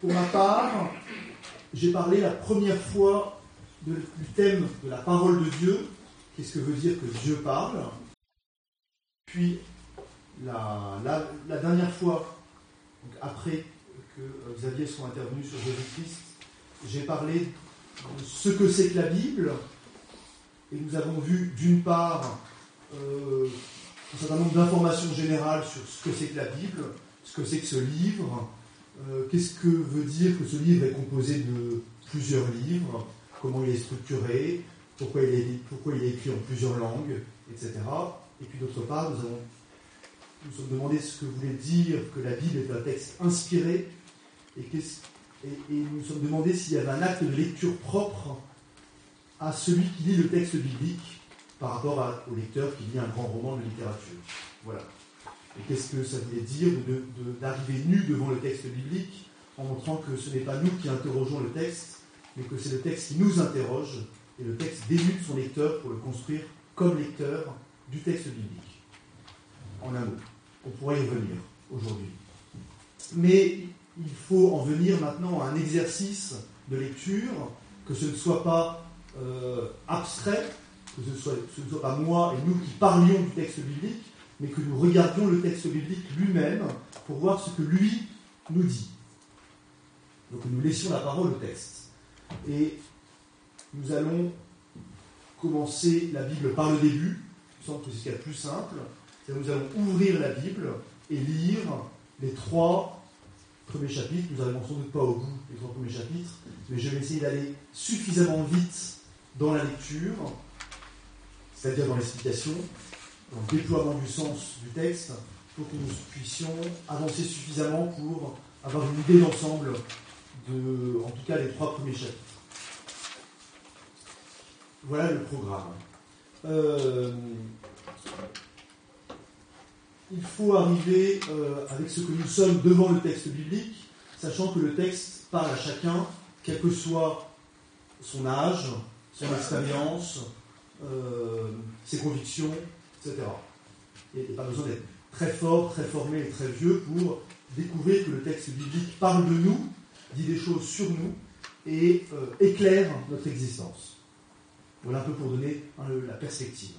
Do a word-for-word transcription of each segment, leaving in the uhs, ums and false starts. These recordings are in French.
Pour ma part, j'ai parlé la première fois de, du thème de la parole de Dieu. Qu'est-ce que veut dire que Dieu parle? Puis, la, la, la dernière fois, donc après que Xavier soit intervenu sur Jésus-Christ, j'ai parlé de ce que c'est que la Bible. Et nous avons vu, d'une part, euh, un certain nombre d'informations générales sur ce que c'est que la Bible, ce que c'est que ce livre, euh, qu'est-ce que veut dire que ce livre est composé de plusieurs livres, comment il est structuré, pourquoi il est, pourquoi il est écrit en plusieurs langues, et cetera. Et puis d'autre part, nous avons nous sommes demandé ce que voulait dire que la Bible est un texte inspiré, et, et, et nous nous sommes demandé s'il y avait un acte de lecture propre à celui qui lit le texte biblique par rapport à, au lecteur qui lit un grand roman de littérature. Voilà. Et qu'est-ce que ça voulait dire de, de, d'arriver nu devant le texte biblique en montrant que ce n'est pas nous qui interrogeons le texte, mais que c'est le texte qui nous interroge, et le texte dénue son lecteur pour le construire comme lecteur du texte biblique. En un mot. On pourrait y revenir aujourd'hui. Mais il faut en venir maintenant à un exercice de lecture, que ce ne soit pas euh, abstrait, que ce, soit, ce ne soit pas moi et nous qui parlions du texte biblique, mais que nous regardions le texte biblique lui-même pour voir ce que lui nous dit. Donc nous laissions la parole au texte. Et nous allons commencer la Bible par le début. Il me semble que c'est ce qu'il y a de plus simple. Nous allons ouvrir la Bible et lire les trois premiers chapitres. Nous n'arrivons sans doute pas au bout des trois premiers chapitres, mais je vais essayer d'aller suffisamment vite dans la lecture, c'est-à-dire dans l'explication, dans le déploiement du sens du texte, pour que nous puissions avancer suffisamment pour avoir une idée d'ensemble de, en tout cas, les trois premiers chapitres. Voilà le programme. Euh, Il faut arriver euh, avec ce que nous sommes devant le texte biblique, sachant que le texte parle à chacun, quel que soit son âge, son expérience, euh, ses convictions, et cetera. Il n'y a pas besoin d'être très fort, très formé et très vieux pour découvrir que le texte biblique parle de nous, dit des choses sur nous et euh, éclaire notre existence. Voilà un peu pour donner hein, le, la perspective.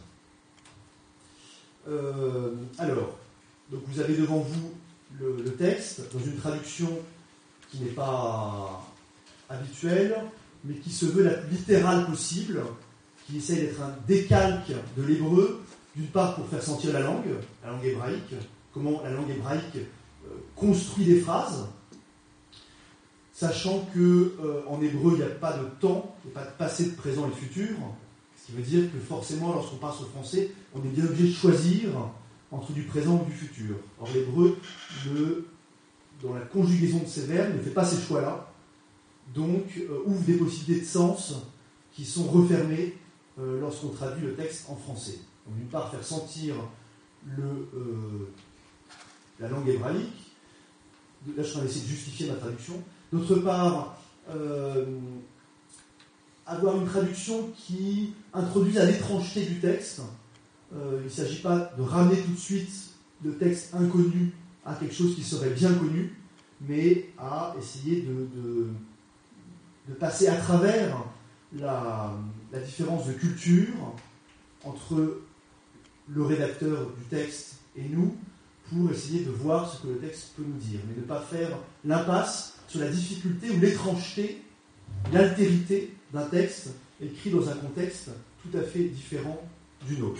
Euh, alors, donc vous avez devant vous le, le texte dans une traduction qui n'est pas habituelle, mais qui se veut la plus littérale possible, qui essaie d'être un décalque de l'hébreu, d'une part pour faire sentir la langue, la langue hébraïque, comment la langue hébraïque euh, construit des phrases, sachant qu'en euh, hébreu il n'y a pas de temps, il n'y a pas de passé, de présent et de futur. Ce qui veut dire que forcément, lorsqu'on passe au français, on est bien obligé de choisir entre du présent ou du futur. Or, l'hébreu, le, dans la conjugaison de ces verbes, ne fait pas ces choix-là, donc euh, ouvre des possibilités de sens qui sont refermées euh, lorsqu'on traduit le texte en français. Donc, d'une part, faire sentir le, euh, la langue hébraïque. Là, je suis en train d'essayer de justifier ma traduction. D'autre part, euh, avoir une traduction qui introduise à l'étrangeté du texte. Euh, il ne s'agit pas de ramener tout de suite le texte inconnu à quelque chose qui serait bien connu, mais à essayer de, de, de passer à travers la, la différence de culture entre le rédacteur du texte et nous, pour essayer de voir ce que le texte peut nous dire, mais ne pas faire l'impasse sur la difficulté ou l'étrangeté, l'altérité d'un texte écrit dans un contexte tout à fait différent du nôtre.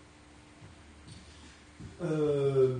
Euh,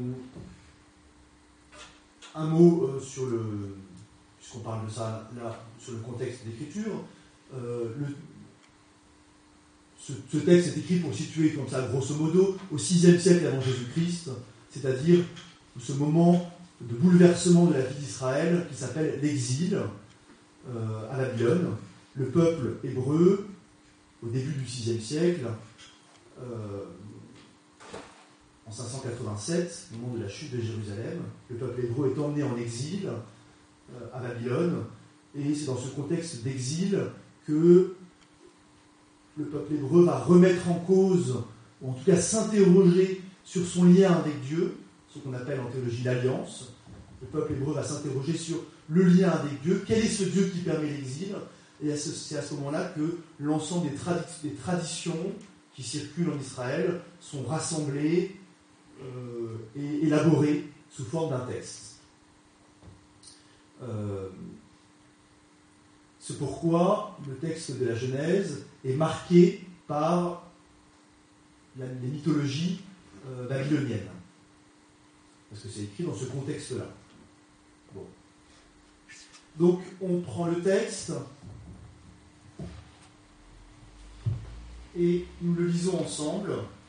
un mot euh, sur le, puisqu'on parle de ça là, sur le contexte d'écriture. Euh, le, ce, ce texte est écrit pour situer comme ça, grosso modo, au sixième siècle avant Jésus-Christ, c'est-à-dire ce moment de bouleversement de la vie d'Israël qui s'appelle l'exil euh, à Babylone. Le peuple hébreu, au début du sixième siècle, euh, en cinq cent quatre-vingt-sept, au moment de la chute de Jérusalem, le peuple hébreu est emmené en exil euh, à Babylone, et c'est dans ce contexte d'exil que le peuple hébreu va remettre en cause, ou en tout cas s'interroger sur son lien avec Dieu, ce qu'on appelle en théologie l'alliance. Le peuple hébreu va s'interroger sur le lien avec Dieu, quel est ce Dieu qui permet l'exil, et c'est à ce moment-là que l'ensemble des, tradi- des traditions qui circulent en Israël sont rassemblées euh, et élaborées sous forme d'un texte. Euh, c'est pourquoi le texte de la Genèse est marqué par la, les mythologies euh, babyloniennes. Parce que c'est écrit dans ce contexte-là. Bon. Donc, on prend le texte et nous le lisons ensemble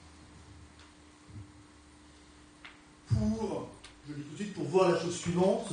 pour, je le dis tout de suite, pour voir la chose suivante.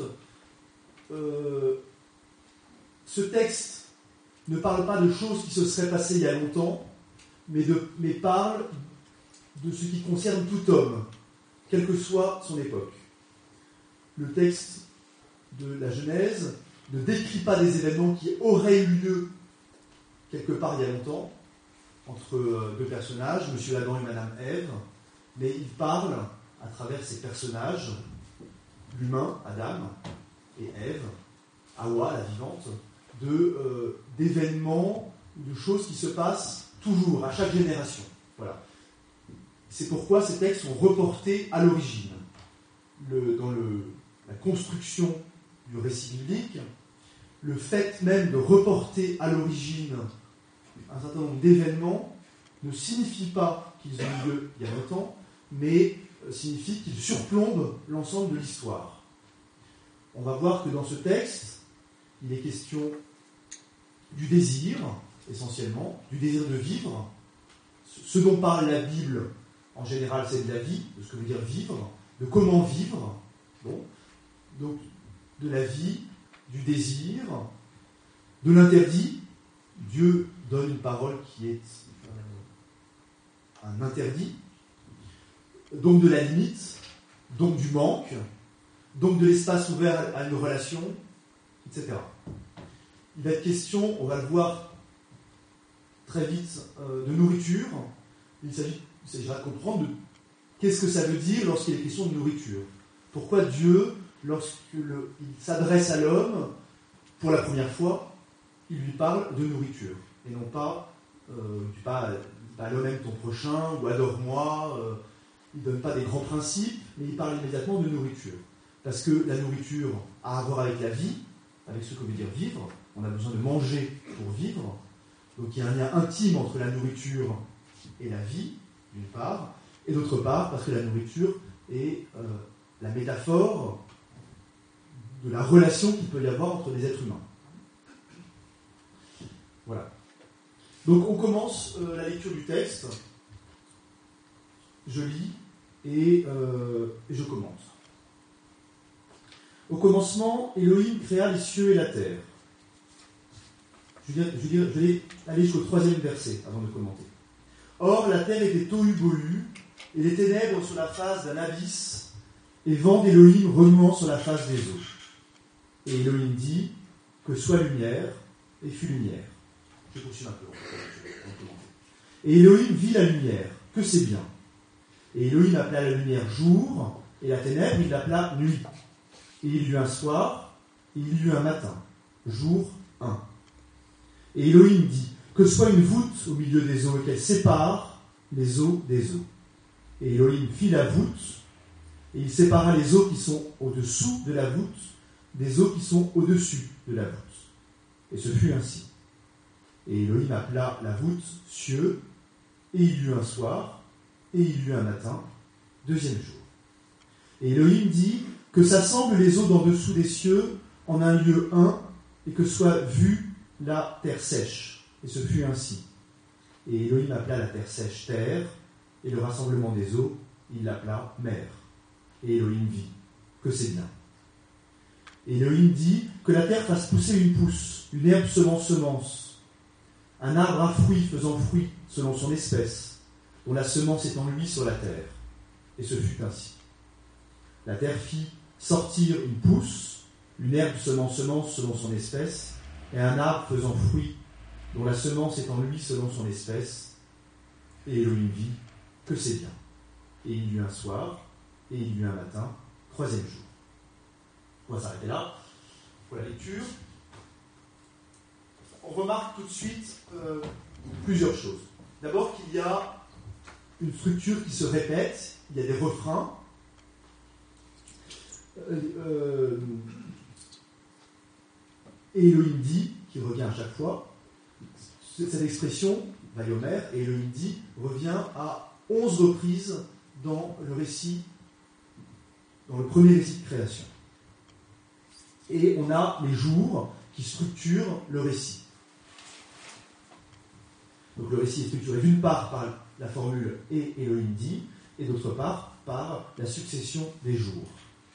Euh, ce texte ne parle pas de choses qui se seraient passées il y a longtemps, mais, de, mais parle de ce qui concerne tout homme, quelle que soit son époque. Le texte de la Genèse ne décrit pas des événements qui auraient eu lieu quelque part il y a longtemps, entre deux personnages, M. Adam et Mme Ève, mais il parle, à travers ces personnages, l'humain, Adam, et Ève, Hawa, la vivante, de, euh, d'événements, de choses qui se passent toujours, à chaque génération. Voilà. C'est pourquoi ces textes sont reportés à l'origine. Le, dans le, la construction du récit biblique, le fait même de reporter à l'origine un certain nombre d'événements ne signifie pas qu'ils ont eu lieu il y a longtemps, mais signifie qu'ils surplombent l'ensemble de l'histoire. On va voir que dans ce texte, il est question du désir, essentiellement, du désir de vivre. Ce dont parle la Bible, en général, c'est de la vie, de ce que veut dire vivre, de comment vivre, bon, donc de la vie, du désir, de l'interdit. Dieu donne une parole qui est euh, un interdit, donc de la limite, donc du manque, donc de l'espace ouvert à une relation, et cetera. Il va être question, on va le voir très vite, euh, de nourriture. Il s'agit, il s'agira de comprendre de, qu'est-ce que ça veut dire lorsqu'il est question de nourriture. Pourquoi Dieu, lorsqu'il s'adresse à l'homme, pour la première fois, il lui parle de nourriture, et non pas, euh, pas, pas l'homme aime ton prochain, ou adore-moi, euh, il ne donne pas des grands principes, mais il parle immédiatement de nourriture. Parce que la nourriture a à voir avec la vie, avec ce que veut dire vivre. On a besoin de manger pour vivre. Donc il y a un lien intime entre la nourriture et la vie, d'une part, et d'autre part, parce que la nourriture est euh, la métaphore de la relation qu'il peut y avoir entre les êtres humains. Voilà. Donc on commence euh, la lecture du texte. Je lis et, euh, et je commente. Au commencement, Elohim créa les cieux et la terre. Je vais, je vais, je vais aller jusqu'au troisième verset avant de commenter. Or, la terre était tohu-bohu, et les ténèbres sur la face d'un abysse, et vent d'Elohim remuant sur la face des eaux. Et Elohim dit que soit lumière, et fut lumière. Je poursuis un peu. Et Elohim vit la lumière, que c'est bien. Et Elohim appela la lumière jour, et la ténèbre il l'appela nuit. Et il y eut un soir, et il y eut un matin, jour un. Et Elohim dit que soit une voûte au milieu des eaux et qu'elle sépare les eaux des eaux. Et Elohim fit la voûte, et il sépara les eaux qui sont au-dessous de la voûte des eaux qui sont au-dessus de la voûte. Et ce fut ainsi. Et Elohim appela la voûte cieux, et il y eut un soir, et il y eut un matin, deuxième jour. Et Elohim dit que s'assemblent les eaux d'en dessous des cieux en un lieu un, et que soit vue la terre sèche. Et ce fut ainsi. Et Elohim appela la terre sèche terre, et le rassemblement des eaux, il l'appela mer. Et Elohim vit que c'est bien. Et Elohim dit que la terre fasse pousser une pousse, une herbe semant semence, un arbre à fruits faisant fruit selon son espèce, dont la semence est en lui sur la terre. Et ce fut ainsi. La terre fit sortir une pousse, une herbe semant semence selon son espèce, et un arbre faisant fruit, dont la semence est en lui selon son espèce. Et Elohim vit que c'est bien. Et il y eut un soir, et il y eut un matin, troisième jour. On va s'arrêter là. pour la lecture. On remarque tout de suite euh, plusieurs choses. D'abord qu'il y a une structure qui se répète, il y a des refrains. Euh, euh, et Elohim dit, qui revient à chaque fois, cette expression, Vayomer, et Elohim dit, revient à onze reprises dans le récit, dans le premier récit de création. Et on a les jours qui structurent le récit. Donc le récit est structuré d'une part par la formule « et Elohim dit » et d'autre part par la succession des jours.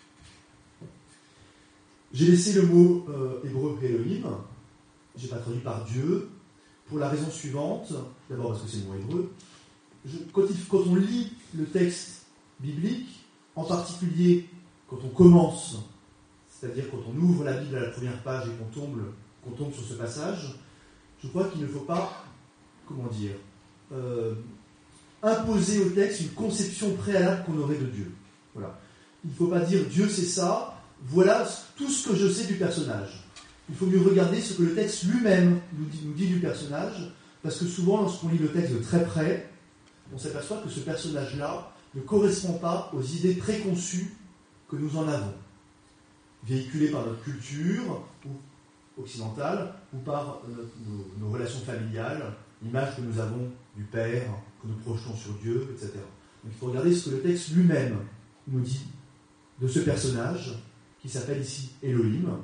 J'ai laissé le mot euh, hébreu Elohim, je n'ai pas traduit par Dieu, pour la raison suivante, d'abord parce que c'est le mot hébreu. Je, quand, il, quand on lit le texte biblique, en particulier quand on commence, c'est-à-dire quand on ouvre la Bible à la première page et qu'on tombe, qu'on tombe sur ce passage, je crois qu'il ne faut pas, comment dire, euh, imposer au texte une conception préalable qu'on aurait de Dieu. Voilà. Il ne faut pas dire Dieu c'est ça, voilà tout ce que je sais du personnage. Il faut mieux regarder ce que le texte lui-même nous dit, nous dit du personnage, parce que souvent lorsqu'on lit le texte de très près, on s'aperçoit que ce personnage-là ne correspond pas aux idées préconçues que nous en avons, véhiculées par notre culture ou occidentale ou par euh, nos, nos relations familiales, l'image que nous avons du Père, que nous projetons sur Dieu, et cetera. Donc il faut regarder ce que le texte lui-même nous dit de ce personnage qui s'appelle ici Elohim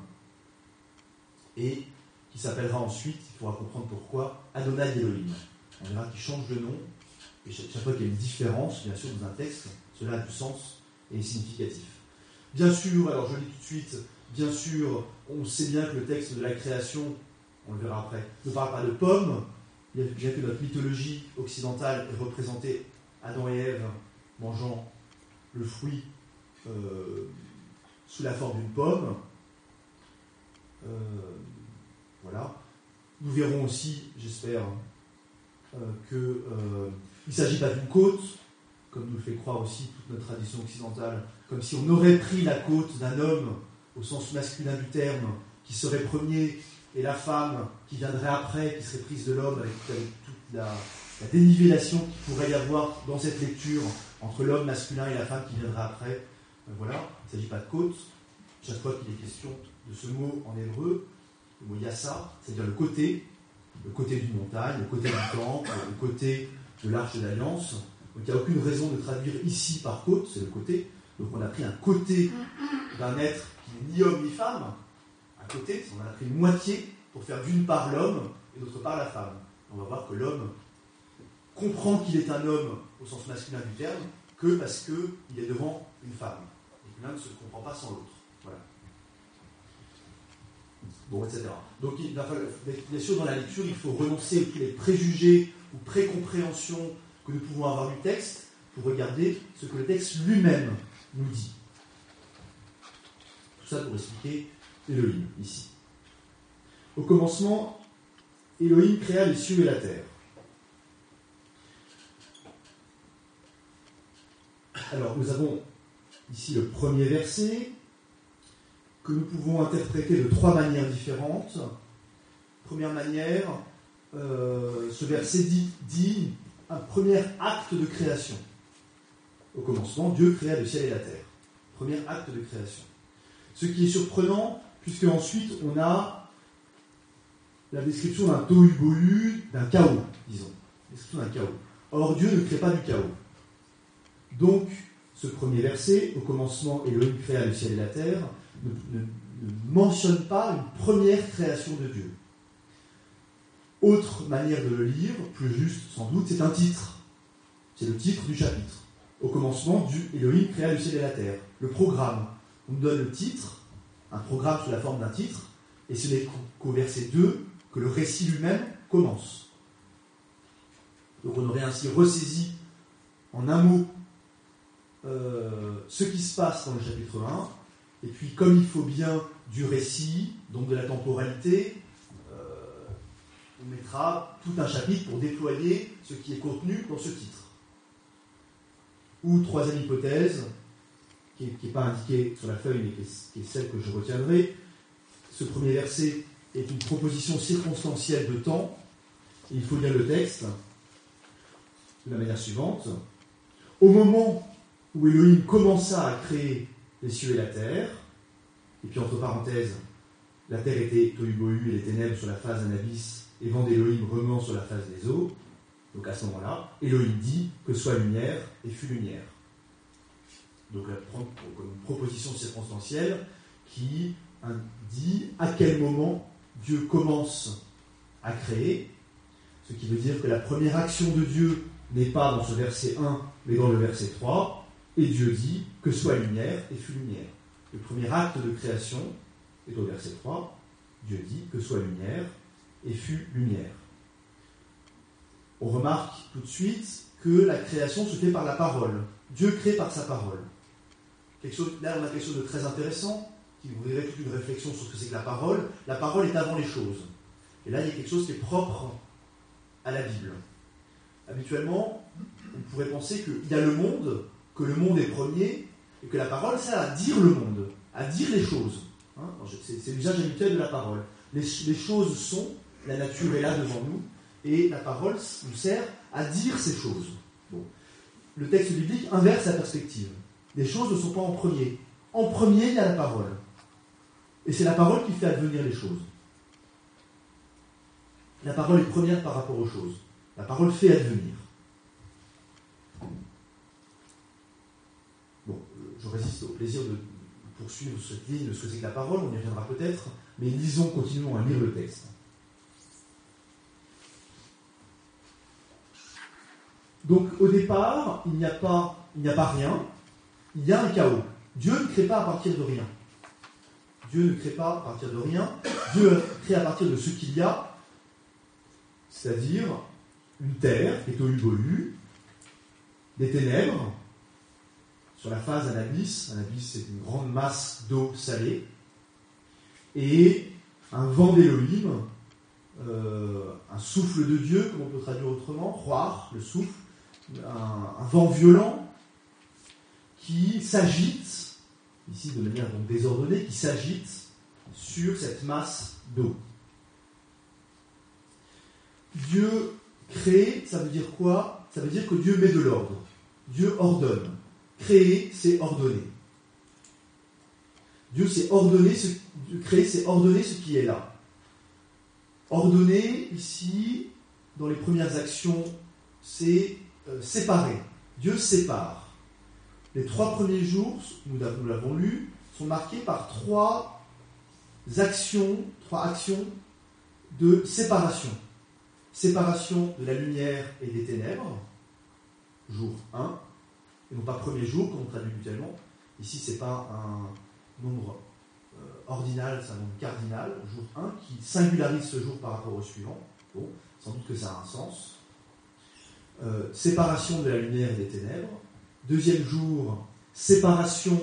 et qui s'appellera ensuite, il faudra comprendre pourquoi, Adonai Elohim. On verra qu'il change de nom et chaque fois qu'il y a une différence, bien sûr, dans un texte, cela a du sens et est significatif. Bien sûr, alors je lis tout de suite, bien sûr, on sait bien que le texte de la création, on le verra après, ne parle pas de pommes, bien que notre mythologie occidentale ait représenté Adam et Ève mangeant le fruit euh, sous la forme d'une pomme. Euh, voilà. Nous verrons aussi, j'espère, euh, qu'il euh, ne s'agit pas d'une côte, comme nous le fait croire aussi toute notre tradition occidentale, comme si on aurait pris la côte d'un homme, au sens masculin du terme, qui serait premier, et la femme qui viendrait après, qui serait prise de l'homme, avec, avec toute la, la dénivellation qu'il pourrait y avoir dans cette lecture entre l'homme masculin et la femme qui viendrait après. Euh, voilà, il ne s'agit pas de côte. Chaque fois qu'il est question de ce mot en hébreu, le mot yassa, c'est-à-dire le côté, le côté d'une montagne, le côté du temple, le côté de l'arche d'alliance. Donc il n'y a aucune raison de traduire ici par côte, c'est le côté. Donc on a pris un côté d'un être qui n'est ni homme ni femme, un côté, on en a pris une moitié pour faire d'une part l'homme et d'autre part la femme. On va voir que l'homme comprend qu'il est un homme au sens masculin du terme que parce qu'il est devant une femme. Et que l'un ne se comprend pas sans l'autre. Voilà. Bon, et cetera. Donc, il va falloir, bien sûr, dans la lecture, il faut renoncer à tous les préjugés ou précompréhensions que nous pouvons avoir du texte pour regarder ce que le texte lui-même nous dit. Tout ça pour expliquer Elohim, ici. Au commencement, Elohim créa les cieux et la terre. Alors, nous avons ici le premier verset, que nous pouvons interpréter de trois manières différentes. Première manière, euh, ce verset dit, dit un premier acte de création. Au commencement, Dieu créa le ciel et la terre. Premier acte de création. Ce qui est surprenant, puisque ensuite on a la description d'un tohu-bohu, d'un chaos, disons. Description d'un chaos. Or, Dieu ne crée pas du chaos. Donc, ce premier verset, au commencement, Elohim créa le ciel et la terre, ne, ne, ne mentionne pas une première création de Dieu. Autre manière de le lire, plus juste sans doute, c'est un titre. C'est le titre du chapitre. Au commencement, Dieu, Elohim créa le ciel et la terre. Le programme. On nous donne le titre, un programme sous la forme d'un titre, et ce n'est qu'au verset deux que le récit lui-même commence. Donc on aurait ainsi ressaisi en un mot euh, ce qui se passe dans le chapitre un, et puis comme il faut bien du récit, donc de la temporalité, euh, on mettra tout un chapitre pour déployer ce qui est contenu dans ce titre. Ou troisième hypothèse, qui n'est pas indiquée sur la feuille, mais qui est, qui est celle que je retiendrai, ce premier verset est une proposition circonstancielle de temps. Et il faut lire le texte de la manière suivante. Au moment où Elohim commença à créer les cieux et la terre, et puis entre parenthèses, la terre était tohu bohu et les ténèbres sur la face d'un abysse, et vent d'Elohim remuant sur la face des eaux. Donc à ce moment-là, Elohim dit que soit lumière, et fut lumière. Donc la une proposition circonstancielle qui dit à quel moment Dieu commence à créer, ce qui veut dire que la première action de Dieu n'est pas dans ce verset un, mais dans le verset trois, et Dieu dit que soit lumière, et fut lumière. Le premier acte de création est au verset trois, Dieu dit que soit lumière, et fut lumière. On remarque tout de suite que la création se fait par la parole. Dieu crée par sa parole. Quelque chose, là, on a quelque chose de très intéressant, qui ouvrirait toute une réflexion sur ce que c'est que la parole. La parole est avant les choses. Et là, il y a quelque chose qui est propre à la Bible. Habituellement, on pourrait penser qu'il y a le monde, que le monde est premier, et que la parole sert à dire le monde, à dire les choses. Hein, c'est, c'est l'usage habituel de la parole. Les, les choses sont, la nature est là devant nous, et la parole nous sert à dire ces choses. Bon. Le texte biblique inverse la perspective. Les choses ne sont pas en premier. En premier, il y a la parole. Et c'est la parole qui fait advenir les choses. La parole est première par rapport aux choses. La parole fait advenir. Bon, je résiste au plaisir de poursuivre cette ligne de ce que c'est que la parole, on y reviendra peut-être, mais lisons, continuons à lire le texte. Donc, au départ, il n'y a pas, il n'y a pas rien, il y a un chaos. Dieu ne crée pas à partir de rien. Dieu ne crée pas à partir de rien. Dieu crée à partir de ce qu'il y a, c'est-à-dire une terre qui est tohu bohu, des ténèbres, sur la face d'un abysse. Un abysse, c'est une grande masse d'eau salée, et un vent d'Elohim, euh, un souffle de Dieu, comme on peut traduire autrement, roar, le souffle, un, un vent violent qui s'agite, ici de manière donc désordonnée, qui s'agite sur cette masse d'eau. Dieu crée, ça veut dire quoi? Ça veut dire que Dieu met de l'ordre. Dieu ordonne. Créer, c'est ordonner. Dieu s'est ordonné, ce, créer, c'est ordonner ce qui est là. Ordonner, ici, dans les premières actions, c'est euh, séparer. Dieu sépare. Les trois premiers jours, nous l'avons lu, sont marqués par trois actions, trois actions de séparation. Séparation de la lumière et des ténèbres, jour un, et non pas premier jour, comme on traduit habituellement. Ici, ce n'est pas un nombre euh, ordinal, c'est un nombre cardinal, jour un, qui singularise ce jour par rapport au suivant. Bon, sans doute que ça a un sens. Euh, séparation de la lumière et des ténèbres. Deuxième jour, séparation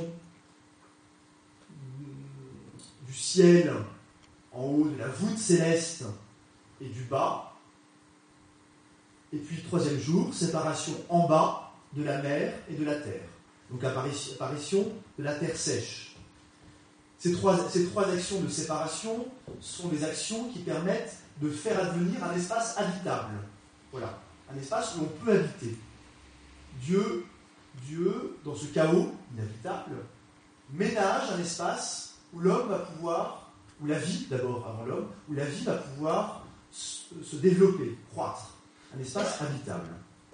du ciel en haut, de la voûte céleste et du bas. Et puis, troisième jour, séparation en bas de la mer et de la terre. Donc, apparition de la terre sèche. Ces trois, ces trois actions de séparation sont des actions qui permettent de faire advenir un espace habitable. Voilà, un espace où on peut habiter. Dieu, Dieu, dans ce chaos inhabitable, ménage un espace où l'homme va pouvoir, où la vie d'abord avant l'homme, où la vie va pouvoir se, se développer, croître. Un espace habitable.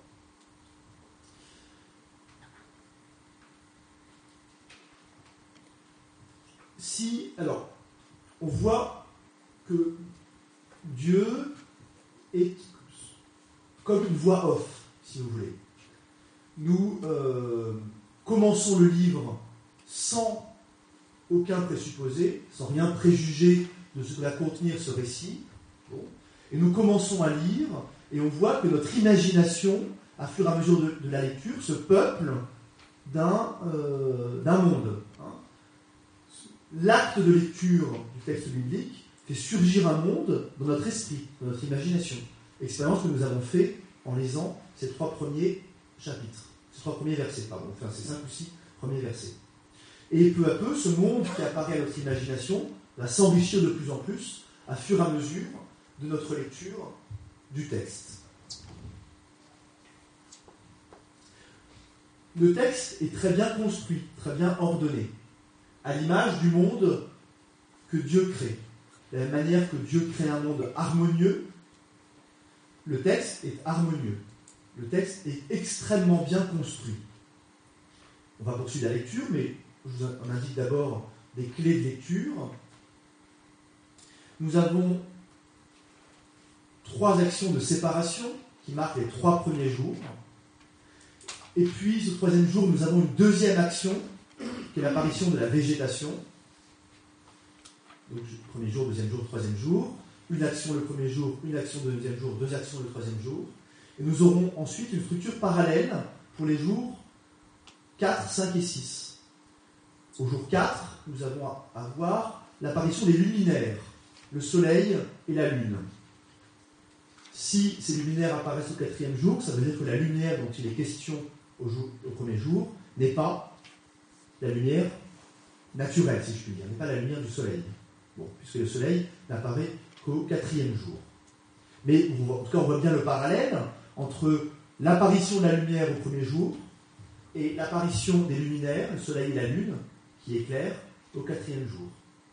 Si, alors, on voit que Dieu est comme une voix off, si vous voulez. Nous euh, commençons le livre sans aucun présupposé, sans rien préjuger de ce que va contenir ce récit. Bon. Et nous commençons à lire, et on voit que notre imagination, à fur et à mesure de, de la lecture, se peuple d'un, euh, d'un monde. Hein. L'acte de lecture du texte biblique fait surgir un monde dans notre esprit, dans notre imagination. Expérience que nous avons fait en lisant ces trois premiers chapitres, ces trois premiers versets, pardon, enfin ces cinq ou six premiers versets. Et peu à peu, ce monde qui apparaît à notre imagination va s'enrichir de plus en plus à fur et à mesure de notre lecture du texte. Le texte est très bien construit, très bien ordonné, à l'image du monde que Dieu crée. De la même manière que Dieu crée un monde harmonieux, le texte est harmonieux. Le texte est extrêmement bien construit. On va poursuivre la lecture, mais je vous en indique d'abord des clés de lecture. Nous avons trois actions de séparation qui marquent les trois premiers jours. Et puis, ce troisième jour, nous avons une deuxième action, qui est l'apparition de la végétation. Donc, premier jour, deuxième jour, troisième jour. Une action le premier jour, une action le deuxième jour, deux actions le troisième jour. Et nous aurons ensuite une structure parallèle pour les jours quatre, cinq et six. Au jour quatre, nous allons avoir l'apparition des luminaires, le soleil et la lune. Si ces luminaires apparaissent au quatrième jour, ça veut dire que la lumière dont il est question au, jour, au premier jour n'est pas la lumière naturelle, si je puis dire, n'est pas la lumière du soleil. Bon, puisque le soleil n'apparaît qu'au quatrième jour. Mais en tout cas, on voit bien le parallèle entre l'apparition de la lumière au premier jour et l'apparition des luminaires, le soleil et la lune, qui éclairent au quatrième jour.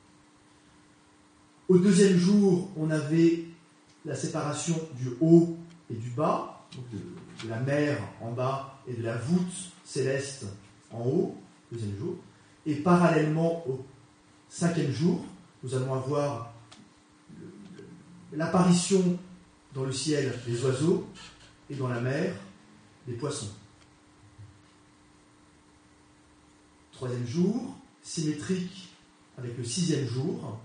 Au deuxième jour, on avait la séparation du haut et du bas, donc de, de la mer en bas et de la voûte céleste en haut, deuxième jour. Et parallèlement au cinquième jour, nous allons avoir l'apparition dans le ciel des oiseaux et dans la mer des poissons. Troisième jour, symétrique avec le sixième jour.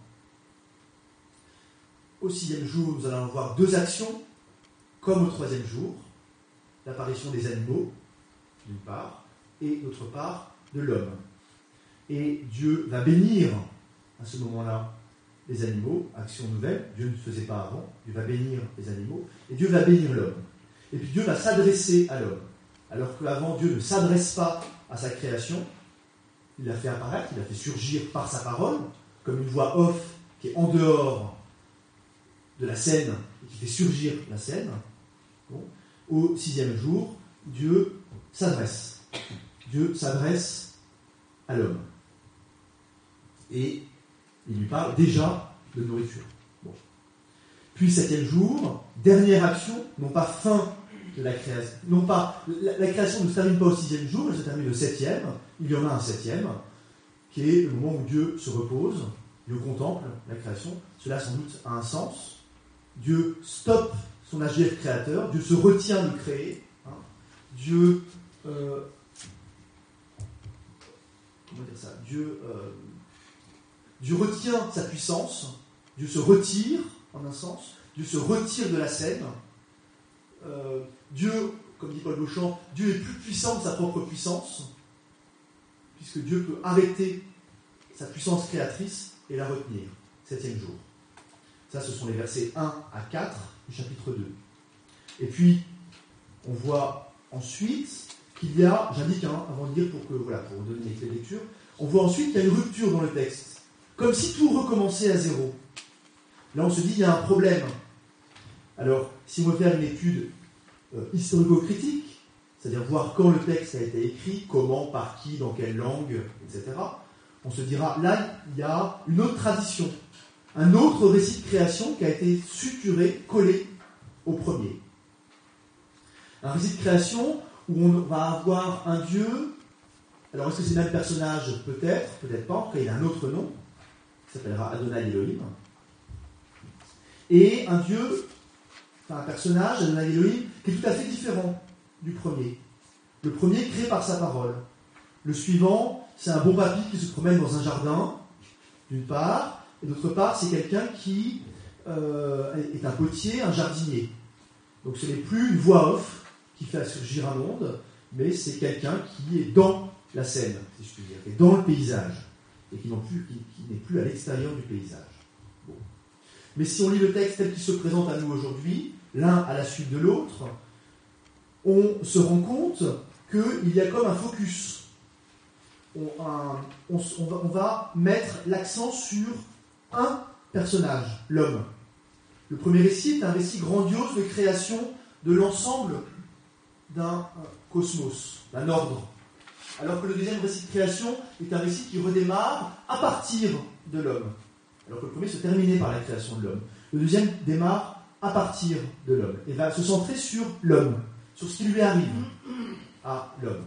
Au sixième jour, nous allons avoir deux actions, comme au troisième jour, l'apparition des animaux, d'une part, et d'autre part, de l'homme. Et Dieu va bénir, à ce moment-là, les animaux, action nouvelle, Dieu ne faisait pas avant, Dieu va bénir les animaux, et Dieu va bénir l'homme. Et puis Dieu va s'adresser à l'homme, alors qu'avant Dieu ne s'adresse pas à sa création, il l'a fait apparaître, il l'a fait surgir par sa parole, comme une voix off qui est en dehors de la scène, et qui fait surgir la scène. Bon. Au sixième jour, Dieu s'adresse. Dieu s'adresse à l'homme. Et il lui parle déjà de nourriture. Bon. Puis, septième jour, dernière action, non pas fin de la création, non pas, la, la création ne se termine pas au sixième jour, elle se termine au septième, il y en a un septième, qui est le moment où Dieu se repose, Dieu contemple la création. Cela, sans doute, a un sens. Dieu stoppe son agir créateur, Dieu se retient de créer, hein. Dieu, euh, comment dire ça, Dieu, euh, Dieu retient sa puissance, Dieu se retire, en un sens, Dieu se retire de la scène. Euh, Dieu, comme dit Paul Beauchamp, Dieu est plus puissant que sa propre puissance, puisque Dieu peut arrêter sa puissance créatrice et la retenir. Septième jour. Ça, ce sont les versets un à quatre du chapitre deux. Et puis, on voit ensuite qu'il y a, j'indique hein, avant de dire pour que voilà, pour donner les clés de lecture, on voit ensuite qu'il y a une rupture dans le texte, comme si tout recommençait à zéro. Là, on se dit, il y a un problème. Alors, si on veut faire une étude euh, historico-critique, c'est-à-dire voir quand le texte a été écrit, comment, par qui, dans quelle langue, et cetera, on se dira, là, il y a une autre tradition, un autre récit de création qui a été suturé, collé au premier. Un récit de création où on va avoir un Dieu, alors est-ce que c'est le même personnage? Peut-être, peut-être pas, en tout cas il a un autre nom, qui s'appellera Adonai Elohim, et un Dieu, enfin un personnage, Adonai Elohim, qui est tout à fait différent du premier. Le premier créé par sa parole. Le suivant, c'est un bon papy qui se promène dans un jardin, d'une part, et d'autre part, c'est quelqu'un qui euh, est un potier, un jardinier. Donc ce n'est plus une voix off qui fait surgir un monde, mais c'est quelqu'un qui est dans la scène, si je puis dire, qui est dans le paysage, et qui, non plus, qui, qui n'est plus à l'extérieur du paysage. Bon. Mais si on lit le texte tel qu'il se présente à nous aujourd'hui, l'un à la suite de l'autre, on se rend compte qu'il y a comme un focus. On, un, on, on, va, on va mettre l'accent sur un personnage, l'homme. Le premier récit est un récit grandiose de création de l'ensemble d'un cosmos, d'un ordre. Alors que le deuxième récit de création est un récit qui redémarre à partir de l'homme. Alors que le premier se terminait par la création de l'homme. Le deuxième démarre à partir de l'homme et va se centrer sur l'homme, sur ce qui lui arrive à l'homme.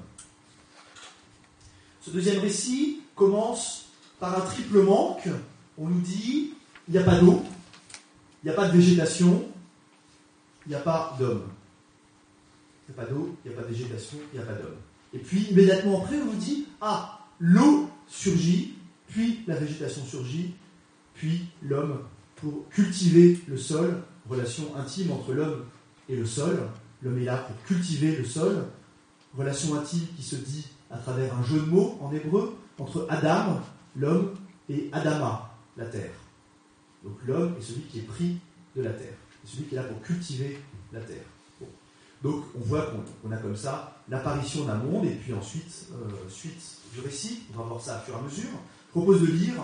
Ce deuxième récit commence par un triple manque. On nous dit, il n'y a pas d'eau, il n'y a pas de végétation, il n'y a pas d'homme. Il n'y a pas d'eau, il n'y a pas de végétation, il n'y a pas d'homme. Et puis, immédiatement après, on nous dit, ah, l'eau surgit, puis la végétation surgit, puis l'homme, pour cultiver le sol, relation intime entre l'homme et le sol. L'homme est là pour cultiver le sol, relation intime qui se dit à travers un jeu de mots en hébreu, entre Adam, l'homme, et Adama, la terre. Donc l'homme est celui qui est pris de la terre, c'est celui qui est là pour cultiver la terre. Bon. Donc on voit qu'on, qu'on a comme ça l'apparition d'un monde, et puis ensuite, euh, suite du récit, on va voir ça à fur et à mesure. Je propose de lire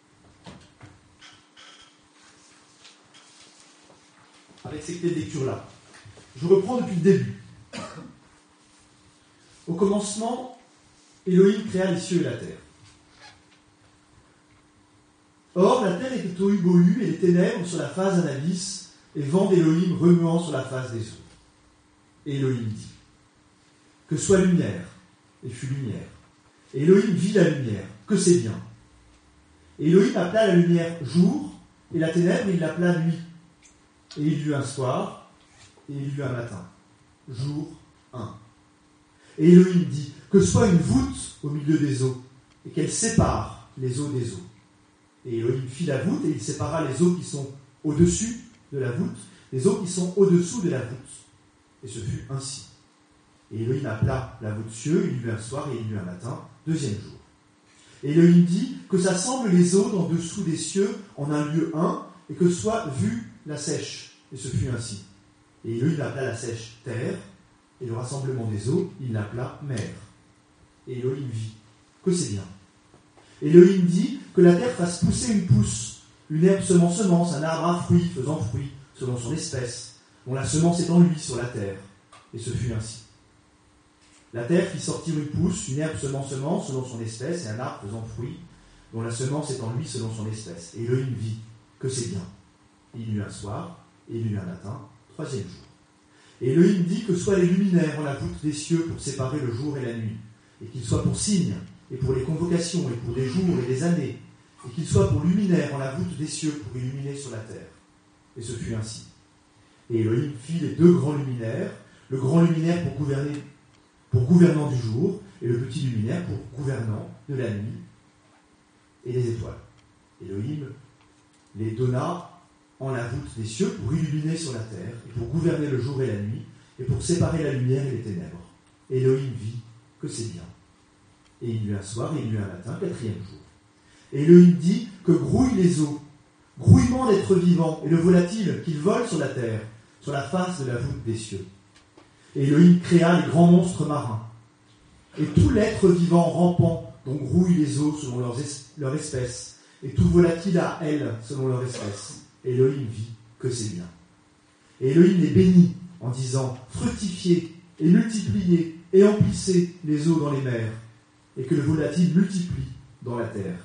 avec ces clés de lecture-là. Je reprends depuis le début. Au commencement, Elohim créa les cieux et la terre. Or, la terre était au hubohu et les ténèbres sur la face d'un abysse, et vent d'Elohim remuant sur la face des eaux. Et Elohim dit, que soit lumière, et fut lumière. Et Elohim vit la lumière, que c'est bien. Et Elohim appela la lumière jour, et la ténèbre il l'appela nuit. Et il y eut un soir, et il y eut un matin. Jour un. Et Elohim dit, que soit une voûte au milieu des eaux, et qu'elle sépare les eaux des eaux. Et Elohim fit la voûte, et il sépara les eaux qui sont au-dessus de la voûte, les eaux qui sont au-dessous de la voûte. Et ce fut ainsi. Et Elohim appela la voûte cieux, il y eut un soir, et il y eut un matin, deuxième jour. Et Elohim dit, que s'assemblent les eaux d'en dessous des cieux en un lieu un, et que soit vue la sèche. Et ce fut ainsi. Et Elohim appela la sèche terre, et le rassemblement des eaux, il l'appela mer. Et Elohim vit que c'est bien. Et Elohim dit que la terre fasse pousser une pousse, une herbe semant semence, un arbre à fruits faisant fruit, selon son espèce, dont la semence est en lui sur la terre. Et ce fut ainsi. La terre fit sortir une pousse, une herbe semant semence, selon son espèce, et un arbre faisant fruit, dont la semence est en lui selon son espèce. Et Elohim vit que c'est bien. Il y eut un soir, et il y eut un matin, troisième jour. Et Elohim dit que soient les luminaires en la voûte des cieux pour séparer le jour et la nuit, et qu'ils soient pour signes, et pour les convocations, et pour des jours et des années, et qu'ils soient pour luminaires en la voûte des cieux pour illuminer sur la terre. Et ce fut ainsi. Et Elohim fit les deux grands luminaires, le grand luminaire pour gouverner, pour gouvernant du jour, et le petit luminaire pour gouvernant de la nuit et des étoiles. Elohim les donna en la voûte des cieux pour illuminer sur la terre, et pour gouverner le jour et la nuit, et pour séparer la lumière et les ténèbres. Et Elohim vit que c'est bien. Et il y eut un soir, et il y eut un matin, quatrième jour. Et Elohim dit que grouillent les eaux, grouillement d'êtres vivants, et le volatile qu'ils volent sur la terre, sur la face de la voûte des cieux. Et Elohim créa les grands monstres marins, et tout l'être vivant rampant dont grouillent les eaux selon leurs es- leur espèce, et tout volatile à elles selon leur espèce. Et Elohim vit que c'est bien. Et Elohim les bénit en disant, fructifiez et multipliez et emplissez les eaux dans les mers, et que le volatile multiplie dans la terre.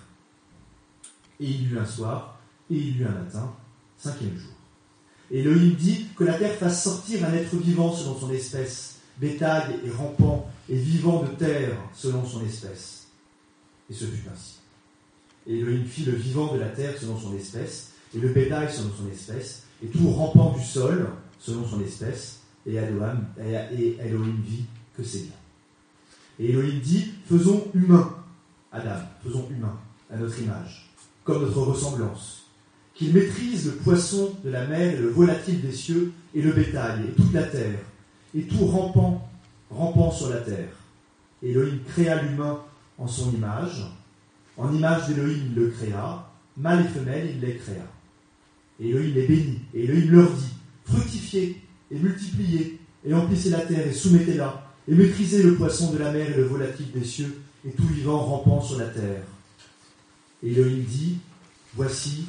Et il y eut un soir, et il y eut un matin, cinquième jour. Et Elohim dit que la terre fasse sortir un être vivant selon son espèce, bétail et rampant, et vivant de terre selon son espèce. Et ce fut ainsi. Et Elohim fit le vivant de la terre selon son espèce, et le bétail selon son espèce, et tout rampant du sol selon son espèce, et Elohim, et Elohim vit que c'est bien. Et Elohim dit, faisons humain, Adam, faisons humain, à notre image, comme notre ressemblance, qu'il maîtrise le poisson de la mer et le volatile des cieux, et le bétail, et toute la terre, et tout rampant, rampant sur la terre. Et Elohim créa l'humain en son image, en image d'Elohim il le créa, mâle et femelle il les créa. Et Elohim les bénit, et Elohim leur dit, fructifiez et multipliez, et emplissez la terre et soumettez-la, et maîtrisez le poisson de la mer et le volatile des cieux, et tout vivant rampant sur la terre. Et Elohim dit, voici,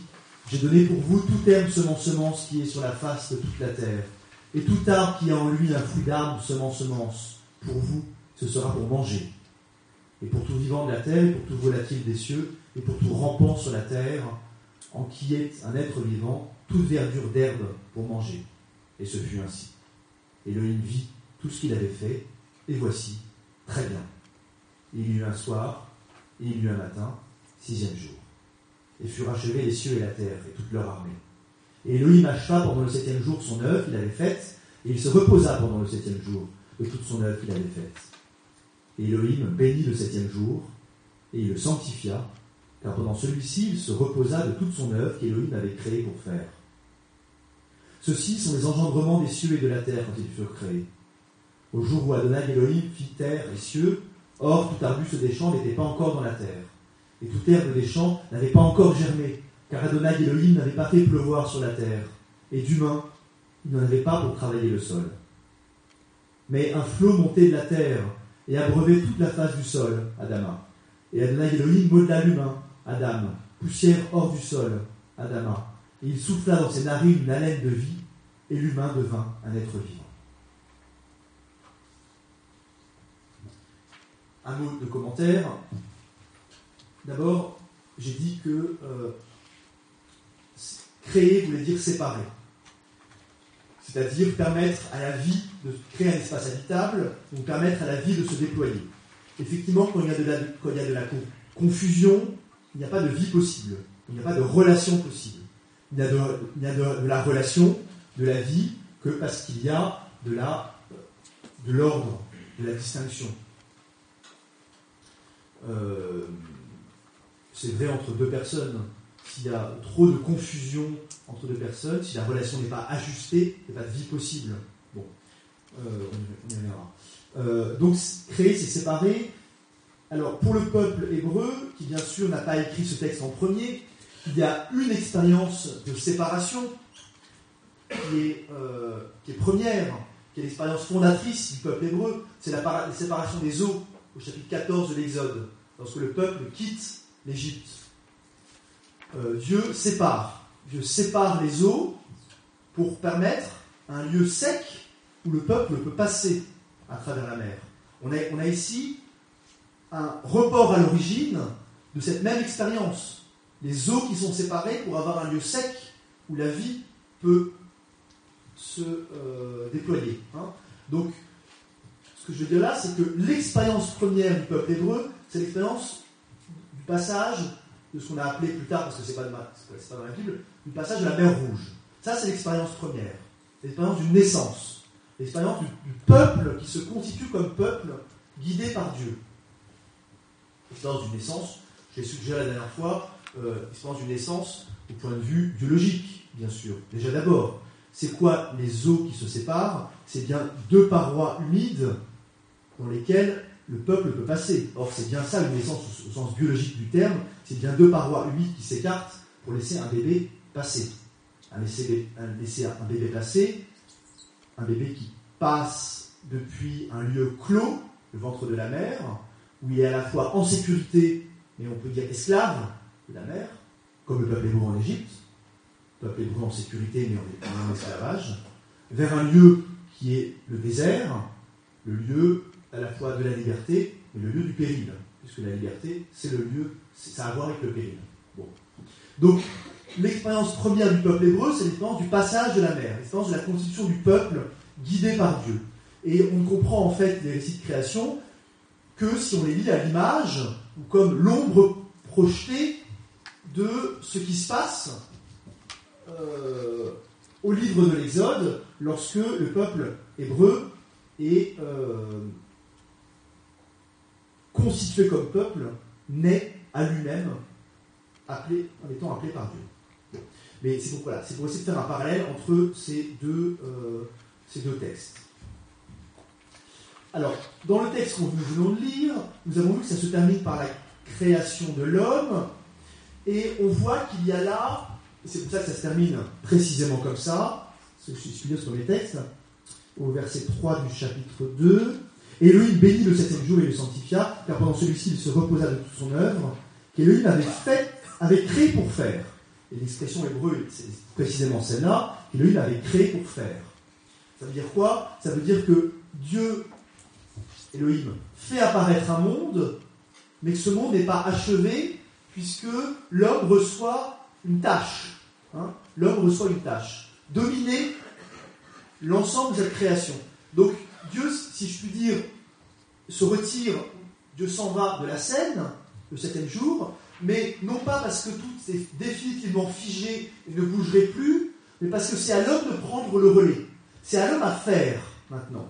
J'ai donné pour vous tout herbe semant semence qui est sur la face de toute la terre, et tout arbre qui a en lui un fruit d'arbre semant semence. Pour vous, ce sera pour manger. Et pour tout vivant de la terre, et pour tout volatil des cieux, et pour tout rampant sur la terre, en qui est un être vivant, toute verdure d'herbe pour manger. Et ce fut ainsi. Elohim vit tout ce qu'il avait fait, et voici, très bien. Il y eut un soir, et il y eut un matin, sixième jour. Et furent achevés les cieux et la terre, et toute leur armée. Et Elohim acheva pendant le septième jour son œuvre qu'il avait faite, et il se reposa pendant le septième jour de toute son œuvre qu'il avait faite. Et Elohim bénit le septième jour, et il le sanctifia, car pendant celui-ci il se reposa de toute son œuvre qu'Elohim avait créée pour faire. Ceux-ci sont les engendrements des cieux et de la terre quand ils furent créés. Au jour où Adonai Elohim fit terre et cieux, or tout arbuste des champs n'était pas encore dans la terre, et toute herbe des champs n'avait pas encore germé, car Adonai Elohim n'avait pas fait pleuvoir sur la terre, et d'humain, il n'en avait pas pour travailler le sol. Mais un flot montait de la terre, et abreuvait toute la face du sol, Adama. Et Adonai Elohim modela l'humain, Adam, poussière hors du sol, Adama. Et il souffla dans ses narines une haleine de vie, et l'humain devint un être vivant. Un mot de commentaire. D'abord, j'ai dit que euh, créer voulait dire séparer. C'est-à-dire permettre à la vie de créer un espace habitable, ou permettre à la vie de se déployer. Effectivement, quand il y a de la, quand il y a de la confusion, il n'y a pas de vie possible, il n'y a pas de relation possible. Il n'y a, de, il n'y a de, de la relation, de la vie, que parce qu'il y a de, la, de l'ordre, de la distinction. Euh, c'est vrai entre deux personnes. S'il y a trop de confusion entre deux personnes, si la relation n'est pas ajustée, il n'y a pas de vie possible. Bon, euh, on y reviendra. Euh, donc, créer, c'est séparer. Alors, pour le peuple hébreu, qui bien sûr n'a pas écrit ce texte en premier, il y a une expérience de séparation qui est, euh, qui est première, qui est l'expérience fondatrice du peuple hébreu. C'est la, para- la séparation des eaux, au chapitre quatorze de l'Exode, lorsque le peuple quitte l'Égypte. Euh, Dieu sépare. Dieu sépare les eaux pour permettre un lieu sec où le peuple peut passer à travers la mer. On a, on a ici un report à l'origine de cette même expérience. Les eaux qui sont séparées pour avoir un lieu sec où la vie peut se euh, déployer. Hein. Donc, ce que je veux dire là, c'est que l'expérience première du peuple hébreu, c'est l'expérience du passage de ce qu'on a appelé plus tard, parce que ce n'est pas, pas, pas dans la Bible, du passage de la mer Rouge. Ça, c'est l'expérience première. L'expérience d'une naissance. L'expérience du, du peuple qui se constitue comme peuple guidé par Dieu. L'expérience d'une naissance, je l'ai suggéré la dernière fois, euh, l'expérience d'une naissance au point de vue biologique, bien sûr. Déjà d'abord, c'est quoi les eaux qui se séparent? C'est bien deux parois humides dans lesquelles le peuple peut passer. Or, c'est bien ça une naissance au sens biologique du terme, c'est bien deux parois humides qui s'écartent pour laisser un bébé passer. Un laisser, un, laisser un bébé passer, un bébé qui passe depuis un lieu clos, le ventre de la mère, où il est à la fois en sécurité, mais on peut dire esclave de la mer, comme le peuple hébreu en Égypte, le peuple hébreu en sécurité, mais en, en esclavage, vers un lieu qui est le désert, le lieu à la fois de la liberté, mais le lieu du péril, puisque la liberté, c'est le lieu, ça a à voir avec le péril. Bon. Donc, l'expérience première du peuple hébreu, c'est l'expérience du passage de la mer, l'expérience de la constitution du peuple guidé par Dieu. Et on ne comprend en fait les récits de création que si on les lit à l'image, ou comme l'ombre projetée de ce qui se passe euh, au livre de l'Exode, lorsque le peuple hébreu est euh, constitué comme peuple, né à lui-même, appelé, en étant appelé par Dieu. Mais c'est pour, voilà, c'est pour essayer de faire un parallèle entre ces deux, euh, ces deux textes. Alors, dans le texte que nous venons de lire, nous avons vu que ça se termine par la création de l'homme, et on voit qu'il y a là, et c'est pour ça que ça se termine précisément comme ça, je suis suivi sur les textes, au verset trois du chapitre deux, et Elohim bénit le septième jour et le sanctifia, car pendant celui-ci il se reposa de toute son œuvre, qu'Elohim avait fait, avait créé pour faire. Et l'expression hébreu, c'est précisément celle-là, qu'Élohim avait créé pour faire. Ça veut dire quoi? Ça veut dire que Dieu, Elohim, fait apparaître un monde, mais que ce monde n'est pas achevé, puisque l'homme reçoit une tâche. Hein? L'homme reçoit une tâche. Dominer l'ensemble de cette création. Donc, Dieu, si je puis dire, se retire, Dieu s'en va de la scène, le septième jour, mais non pas parce que tout est définitivement figé et ne bougerait plus, mais parce que c'est à l'homme de prendre le relais. C'est à l'homme à faire, maintenant.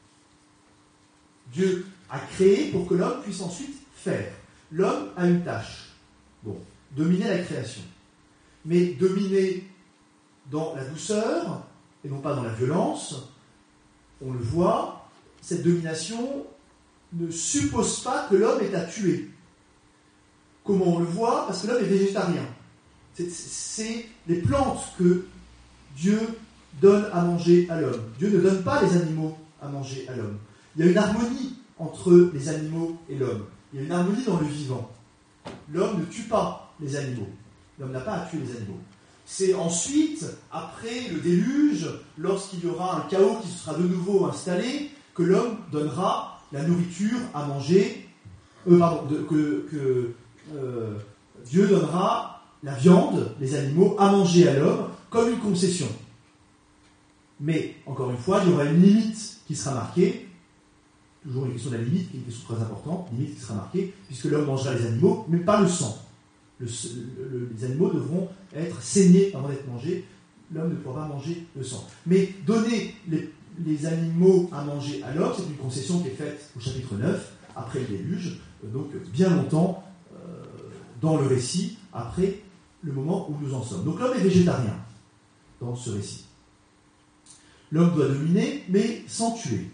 Dieu a créé pour que l'homme puisse ensuite faire. L'homme a une tâche. Bon, dominer la création. Mais dominer dans la douceur, et non pas dans la violence, on le voit, cette domination ne suppose pas que l'homme est à tuer. Comment on le voit? Parce que l'homme est végétarien. C'est, c'est les plantes que Dieu donne à manger à l'homme. Dieu ne donne pas les animaux à manger à l'homme. Il y a une harmonie entre les animaux et l'homme. Il y a une harmonie dans le vivant. L'homme ne tue pas les animaux. L'homme n'a pas à tuer les animaux. C'est ensuite, après le déluge, lorsqu'il y aura un chaos qui sera de nouveau installé, que l'homme donnera la nourriture à manger, euh, pardon, de, que, que euh, Dieu donnera la viande, les animaux, à manger à l'homme, comme une concession. Mais, encore une fois, il y aura une limite qui sera marquée, toujours une question de la limite, qui est une question très importante, une limite qui sera marquée, puisque l'homme mangera les animaux, mais pas le sang. Le, le, les animaux devront être saignés avant d'être mangés. L'homme ne pourra pas manger le sang. Mais donner les, les animaux à manger à l'homme, c'est une concession qui est faite au chapitre neuf, après le déluge, donc bien longtemps euh, dans le récit, après le moment où nous en sommes. Donc l'homme est végétarien dans ce récit. L'homme doit dominer, mais sans tuer.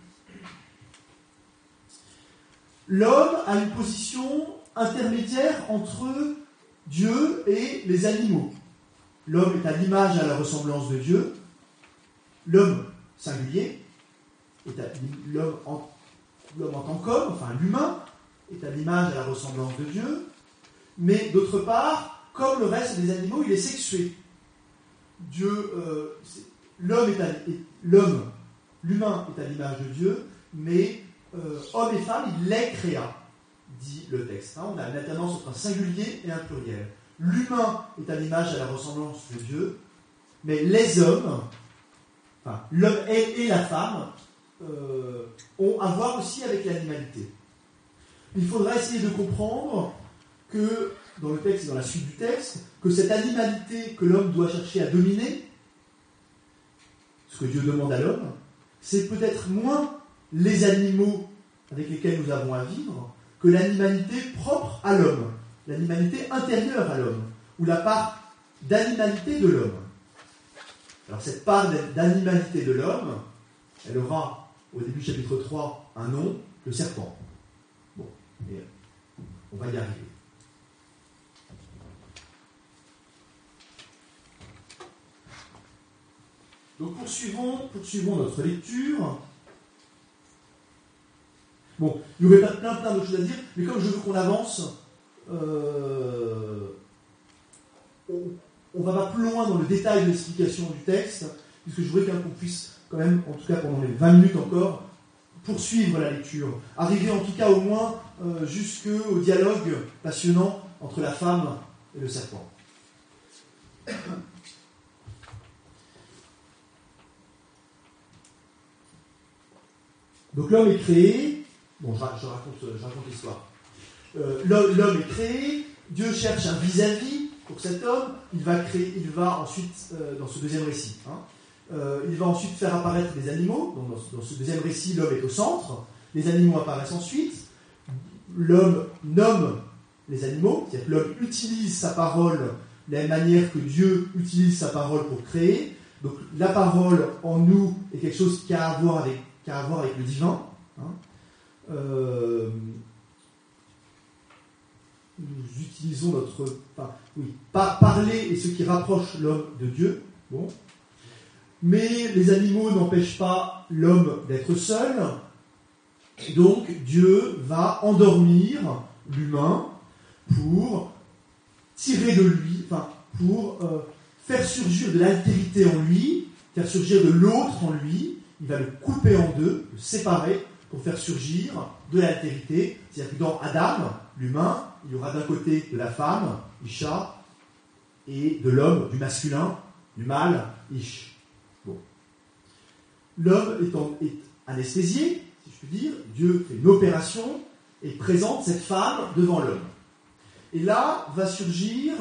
L'homme a une position intermédiaire entre Dieu et les animaux. L'homme est à l'image et à la ressemblance de Dieu. L'homme singulier, est à, l'homme, en, l'homme en tant qu'homme, enfin l'humain, est à l'image et à la ressemblance de Dieu. Mais d'autre part, comme le reste des animaux, il est sexué. Dieu, euh, l'homme, est à, est, l'homme, l'humain est à l'image de Dieu, mais euh, homme et femme, il les créa, dit le texte. Hein, on a une alternance entre un singulier et un pluriel. L'humain est à l'image et à la ressemblance de Dieu, mais les hommes, enfin l'homme et, et la femme, euh, ont à voir aussi avec l'animalité. Il faudra essayer de comprendre que, dans le texte et dans la suite du texte, que cette animalité que l'homme doit chercher à dominer, ce que Dieu demande à l'homme, c'est peut-être moins les animaux avec lesquels nous avons à vivre que l'animalité propre à l'homme, l'animalité intérieure à l'homme, ou la part d'animalité de l'homme. Alors cette part d'animalité de l'homme, elle aura au début du chapitre trois un nom, le serpent. Bon, et on va y arriver. Donc poursuivons, poursuivons notre lecture. Bon, il y aurait plein plein de choses à dire, mais comme je veux qu'on avance, euh, on ne va pas plus loin dans le détail de l'explication du texte, puisque je voudrais quand même qu'on puisse, quand même, en tout cas pendant les vingt minutes encore, poursuivre la lecture. Arriver en tout cas au moins euh, jusqu'au dialogue passionnant entre la femme et le serpent. Donc l'homme est créé. Bon, je, je, raconte, je raconte l'histoire. Euh, l'homme, l'homme est créé, Dieu cherche un vis-à-vis pour cet homme, il va créer, il va ensuite, euh, dans ce deuxième récit, hein, euh, il va ensuite faire apparaître des animaux, donc dans, dans ce deuxième récit, l'homme est au centre, les animaux apparaissent ensuite, l'homme nomme les animaux, c'est-à-dire que l'homme utilise sa parole de la même manière que Dieu utilise sa parole pour créer, donc la parole en nous est quelque chose qui a à voir avec, qui a à voir avec le divin, hein. Euh, nous utilisons notre enfin, oui, par, parler est ce qui rapproche l'homme de Dieu, bon. Mais les animaux n'empêchent pas l'homme d'être seul, donc Dieu va endormir l'humain pour tirer de lui, enfin pour euh, faire surgir de l'altérité en lui, faire surgir de l'autre en lui. Il va le couper en deux, le séparer, pour faire surgir de l'altérité. C'est-à-dire que dans Adam, l'humain, il y aura d'un côté de la femme, Isha, et de l'homme, du masculin, du mâle, Ish. Bon. L'homme est, en, est anesthésié, si je puis dire. Dieu fait une opération et présente cette femme devant l'homme. Et là va surgir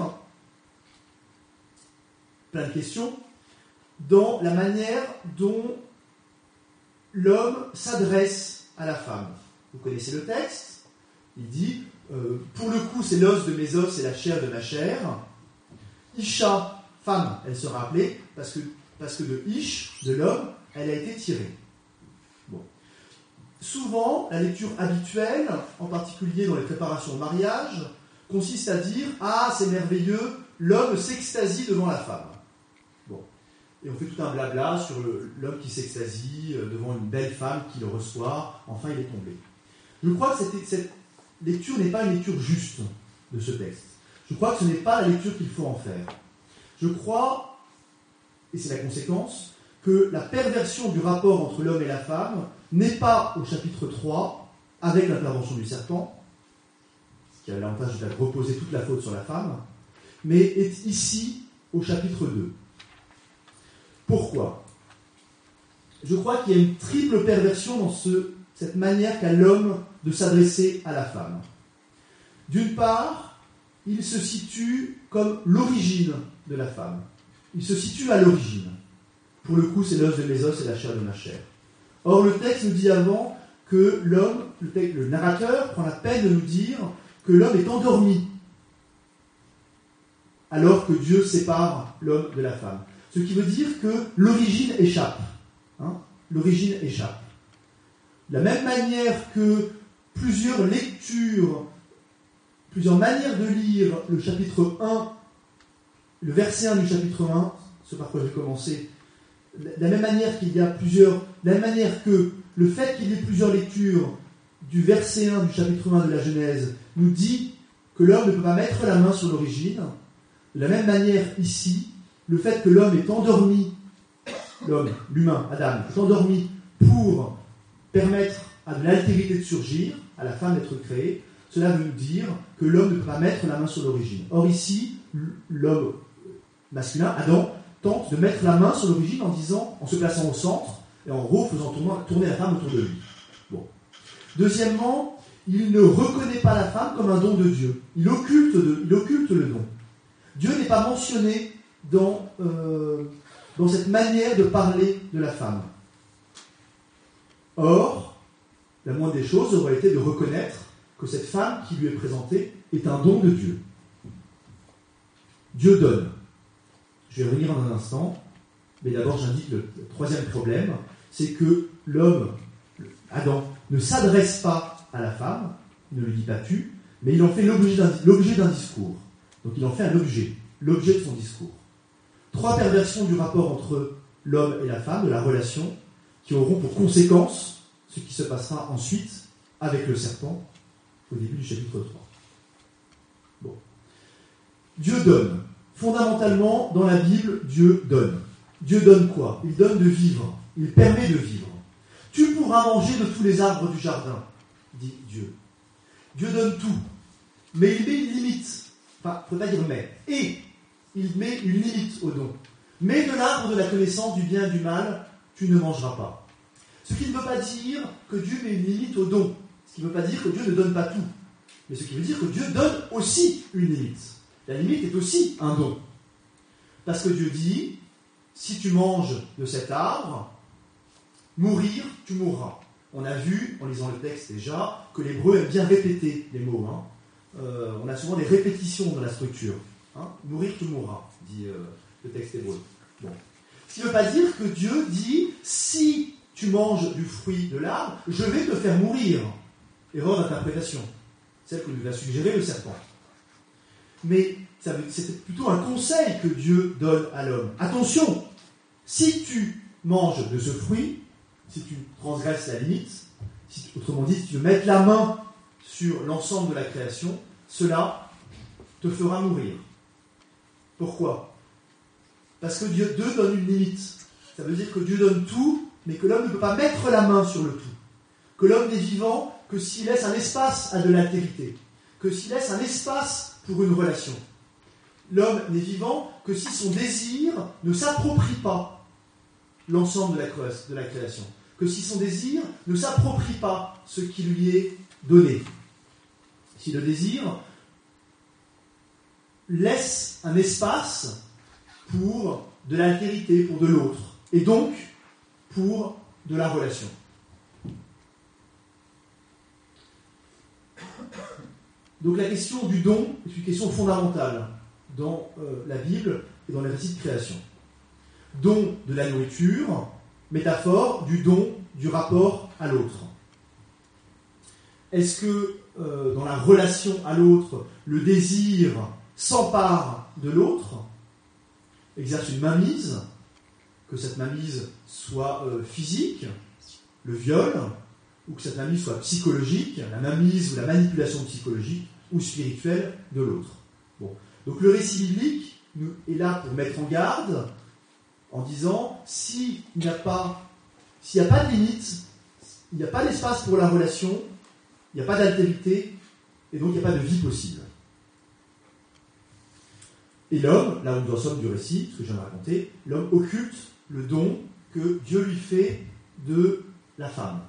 plein de questions dans la manière dont l'homme s'adresse à la femme. Vous connaissez le texte. Il dit, euh, pour le coup, c'est l'os de mes os et la chair de ma chair. Isha, femme, elle sera appelée, parce que, parce que de Ish, de l'homme, elle a été tirée. Bon. Souvent, la lecture habituelle, en particulier dans les préparations au mariage, consiste à dire « Ah, c'est merveilleux, l'homme s'extasie devant la femme. » Bon. Et on fait tout un blabla sur le, l'homme qui s'extasie devant une belle femme qui le reçoit. Enfin, il est tombé. Je crois que cette, cette lecture n'est pas une lecture juste de ce texte. Je crois que ce n'est pas la lecture qu'il faut en faire. Je crois, et c'est la conséquence, que la perversion du rapport entre l'homme et la femme n'est pas au chapitre trois, avec l'intervention du serpent, qui a l'avantage de reposer toute la faute sur la femme, mais est ici au chapitre deux. Pourquoi ? Je crois qu'il y a une triple perversion dans ce, cette manière qu'a l'homme de s'adresser à la femme. D'une part, il se situe comme l'origine de la femme. Il se situe à l'origine. Pour le coup, c'est l'os de mes os et la chair de ma chair. Or, le texte nous dit avant que l'homme, le, texte, le narrateur, prend la peine de nous dire que l'homme est endormi, alors que Dieu sépare l'homme de la femme. Ce qui veut dire que l'origine échappe. Hein, l'origine échappe. De la même manière que plusieurs lectures, plusieurs manières de lire le chapitre un, le verset un du chapitre un, ce par quoi j'ai commencé, de la même manière qu'il y a plusieurs, de la même manière que le fait qu'il y ait plusieurs lectures du verset un du chapitre un de la Genèse nous dit que l'homme ne peut pas mettre la main sur l'origine, de la même manière ici, le fait que l'homme est endormi, l'homme, l'humain, Adam, est endormi pour permettre à de l'altérité de surgir, à la femme d'être créée, cela veut dire que l'homme ne peut pas mettre la main sur l'origine. Or ici, l'homme masculin, Adam, tente de mettre la main sur l'origine en disant, en se plaçant au centre, et en gros faisant tourner, tourner la femme autour de lui. Bon. Deuxièmement, il ne reconnaît pas la femme comme un don de Dieu. Il occulte, de, il occulte le don. Dieu n'est pas mentionné dans, euh, dans cette manière de parler de la femme. Or, la moindre des choses aurait été de reconnaître que cette femme qui lui est présentée est un don de Dieu. Dieu donne. Je vais revenir en un instant, mais d'abord j'indique le troisième problème, c'est que l'homme, Adam, ne s'adresse pas à la femme, il ne lui dit pas tu, mais il en fait l'objet d'un, l'objet d'un discours. Donc il en fait un objet, l'objet de son discours. Trois perversions du rapport entre l'homme et la femme, de la relation, qui auront pour conséquence ce qui se passera ensuite avec le serpent au début du chapitre trois. Bon. Dieu donne. Fondamentalement, dans la Bible, Dieu donne. Dieu donne quoi ? Il donne de vivre. Il permet de vivre. Tu pourras manger de tous les arbres du jardin, dit Dieu. Dieu donne tout. Mais il met une limite. Enfin, il ne faut pas dire mais. Et il met une limite au don. Mais de l'arbre de la connaissance du bien et du mal, tu ne mangeras pas. Ce qui ne veut pas dire que Dieu met une limite au don. Ce qui ne veut pas dire que Dieu ne donne pas tout. Mais ce qui veut dire que Dieu donne aussi une limite. La limite est aussi un don. Parce que Dieu dit, si tu manges de cet arbre, mourir, tu mourras. On a vu, en lisant le texte déjà, que l'hébreu aime bien répéter les mots. Hein. Euh, on a souvent des répétitions dans la structure. Hein. Mourir, tu mourras, dit euh, le texte hébreu. Bon. Ce qui ne veut pas dire que Dieu dit, si tu manges du fruit de l'arbre, je vais te faire mourir. Erreur d'interprétation. Celle que nous a suggéré le serpent. Mais ça veut, c'est plutôt un conseil que Dieu donne à l'homme. Attention, si tu manges de ce fruit, si tu transgresses la limite, si, autrement dit, si tu veux mettre la main sur l'ensemble de la création, cela te fera mourir. Pourquoi ? Parce que Dieu, Dieu donne une limite. Ça veut dire que Dieu donne tout, mais que l'homme ne peut pas mettre la main sur le tout. Que l'homme n'est vivant que s'il laisse un espace à de l'altérité. Que s'il laisse un espace pour une relation. L'homme n'est vivant que si son désir ne s'approprie pas l'ensemble de la, de la création. Que si son désir ne s'approprie pas ce qui lui est donné. Si le désir laisse un espace pour de l'altérité, pour de l'autre, et donc pour de la relation. Donc la question du don est une question fondamentale dans euh, la Bible et dans les récits de création. Don de la nourriture, métaphore du don du rapport à l'autre. Est-ce que euh, dans la relation à l'autre, le désir s'empare de l'autre, exerce une mainmise, que cette mainmise soit euh, physique, le viol, ou que cette mainmise soit psychologique, la mainmise ou la manipulation psychologique ou spirituelle de l'autre. Bon. Donc le récit biblique nous, est là pour mettre en garde en disant s'il n'y a pas, s'il n'y a pas de limite, il n'y a pas d'espace pour la relation, il n'y a pas d'altérité, et donc il n'y a pas de vie possible. Et l'homme, là où nous en sommes du récit, ce que je viens de raconter, l'homme occulte le don que Dieu lui fait de la femme.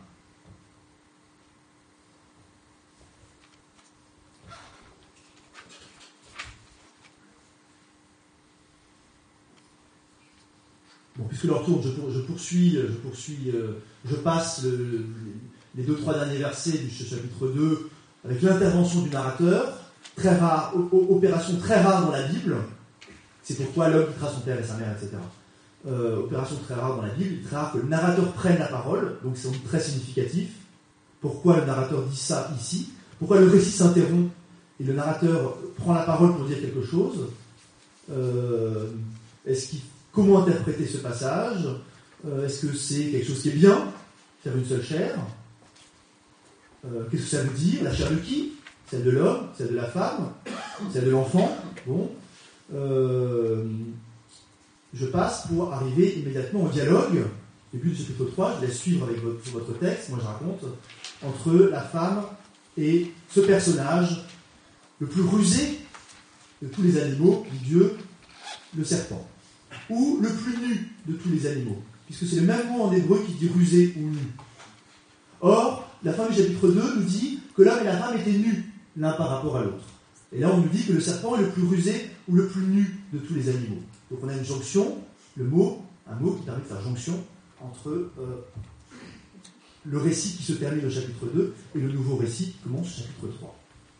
Bon, puisque l'heure tourne, je, je poursuis, je, poursuis, euh, je passe le, le, les deux, trois derniers versets du chapitre deux avec l'intervention du narrateur, très rare, opération très rare dans la Bible. C'est pourquoi l'homme quittera son père et sa mère, et cetera. Euh, opération très rare dans la Bible, il est très rare que le narrateur prenne la parole, donc c'est très significatif. Pourquoi le narrateur dit ça ici ? Pourquoi le récit s'interrompt et le narrateur prend la parole pour dire quelque chose ? euh, Est-ce qu'il Comment interpréter ce passage ? euh, Est-ce que c'est quelque chose qui est bien ? Faire une seule chair ? euh, Qu'est-ce que ça veut dire ? La chair de qui ? Celle de l'homme ? Celle de la femme ? Celle de l'enfant ? Bon. Euh, je passe pour arriver immédiatement au dialogue. Début du chapitre trois, je laisse suivre avec votre, votre texte, moi je raconte, entre la femme et ce personnage le plus rusé de tous les animaux, dit Dieu, le serpent. Ou le plus nu de tous les animaux, puisque c'est le même mot en hébreu qui dit rusé ou nu. Or, la fin du chapitre deux nous dit que l'homme et la femme étaient nus l'un par rapport à l'autre. Et là, on nous dit que le serpent est le plus rusé ou le plus nu de tous les animaux. Donc on a une jonction, le mot, un mot qui permet de faire jonction entre euh, le récit qui se termine au chapitre deux et le nouveau récit qui commence au chapitre trois.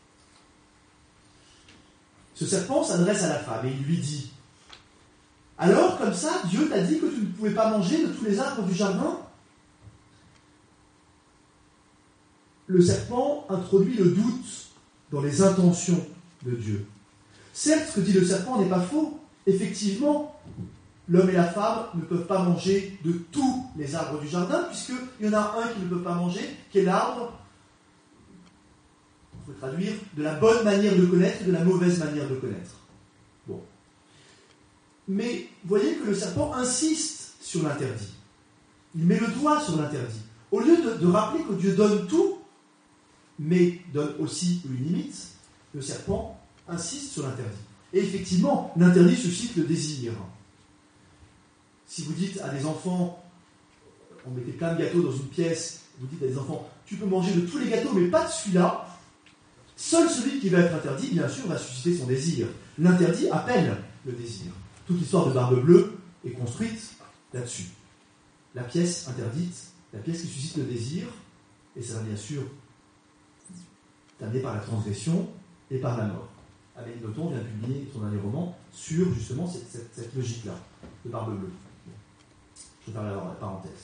Ce serpent s'adresse à la femme et il lui dit: alors, comme ça, Dieu t'a dit que tu ne pouvais pas manger de tous les arbres du jardin ? Le serpent introduit le doute dans les intentions de Dieu. Certes, ce que dit le serpent n'est pas faux. Effectivement, l'homme et la femme ne peuvent pas manger de tous les arbres du jardin, puisqu'il y en a un qui ne peut pas manger, qui est l'arbre, on peut traduire, de la bonne manière de connaître et de la mauvaise manière de connaître. Bon. Mais voyez que le serpent insiste sur l'interdit. Il met le doigt sur l'interdit. Au lieu de, de rappeler que Dieu donne tout, mais donne aussi une limite, le serpent insiste sur l'interdit. Et effectivement, l'interdit suscite le désir. Si vous dites à des enfants, on mettait plein de gâteaux dans une pièce, vous dites à des enfants, tu peux manger de tous les gâteaux, mais pas de celui-là, seul celui qui va être interdit, bien sûr, va susciter son désir. L'interdit appelle le désir. Toute l'histoire de Barbe Bleue est construite là-dessus. La pièce interdite, la pièce qui suscite le désir, et ça va bien sûr amené par la transgression et par la mort. Amélie Nothomb vient publier son dernier roman sur justement cette, cette, cette logique-là, de Barbe Bleue. Bon. Je vais faire la, la parenthèse.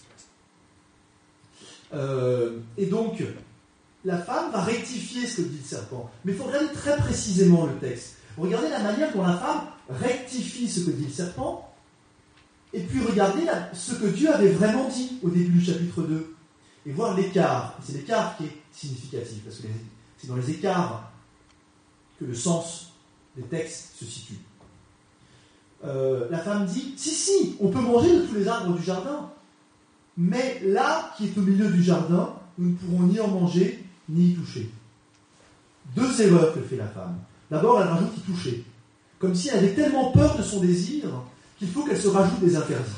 Euh, et donc, la femme va rectifier ce que dit le serpent. Mais il faut regarder très précisément le texte. Regardez la manière dont la femme rectifie ce que dit le serpent, et puis regardez la, ce que Dieu avait vraiment dit au début du chapitre deux. Et voir l'écart. C'est l'écart qui est significatif, parce que c'est dans les écarts que le sens des textes se situe. euh, la femme dit, si, si, on peut manger de tous les arbres du jardin, mais là, qui est au milieu du jardin, nous ne pourrons ni en manger, ni y toucher. Deux erreurs que fait la femme. D'abord, elle rajoute y toucher. Comme si elle avait tellement peur de son désir qu'il faut qu'elle se rajoute des interdits.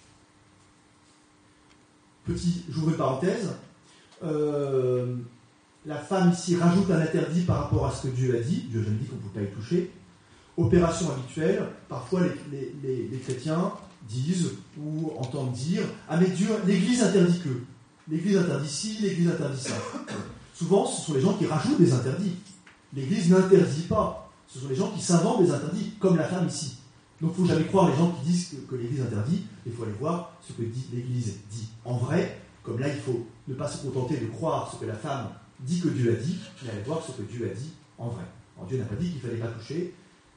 Petit, j'ouvre une parenthèse. Euh, la femme ici rajoute un interdit par rapport à ce que Dieu a dit. Dieu a jamais dit qu'on ne pouvait pas y toucher. Opération habituelle. Parfois, les, les, les, les chrétiens disent ou entendent dire « Ah mais Dieu, l'Église interdit que. L'Église interdit ci, l'Église interdit ça. » Souvent, ce sont les gens qui rajoutent des interdits. L'Église n'interdit pas. Ce sont les gens qui s'inventent des interdits, comme la femme ici. Donc il ne faut jamais croire les gens qui disent que, que l'Église interdit. Il faut aller voir ce que dit l'Église dit en vrai. Comme là, il faut ne pas se contenter de croire ce que la femme dit que Dieu a dit, mais aller voir ce que Dieu a dit en vrai. Alors, Dieu n'a pas dit qu'il ne fallait pas toucher.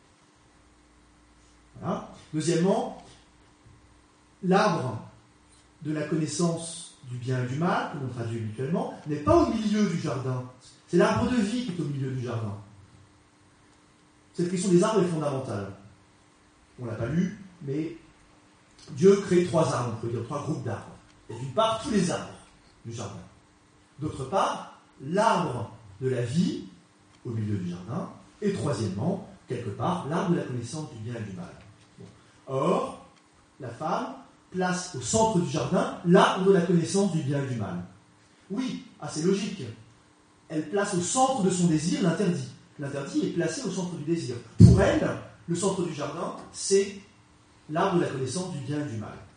Voilà. Deuxièmement, l'arbre de la connaissance du bien et du mal, que l'on traduit habituellement, n'est pas au milieu du jardin. C'est l'arbre de vie qui est au milieu du jardin. Cette question des arbres est fondamentale. On ne l'a pas lu, mais Dieu crée trois arbres, on peut dire trois groupes d'arbres. Et d'une part, tous les arbres du jardin. D'autre part, l'arbre de la vie au milieu du jardin. Et troisièmement, quelque part, l'arbre de la connaissance du bien et du mal. Bon. Or, la femme place au centre du jardin l'arbre de la connaissance du bien et du mal. Oui, assez logique. Elle place au centre de son désir l'interdit. L'interdit est placé au centre du désir. Pour elle, le centre du jardin, c'est l'arbre de la connaissance du bien et du mal.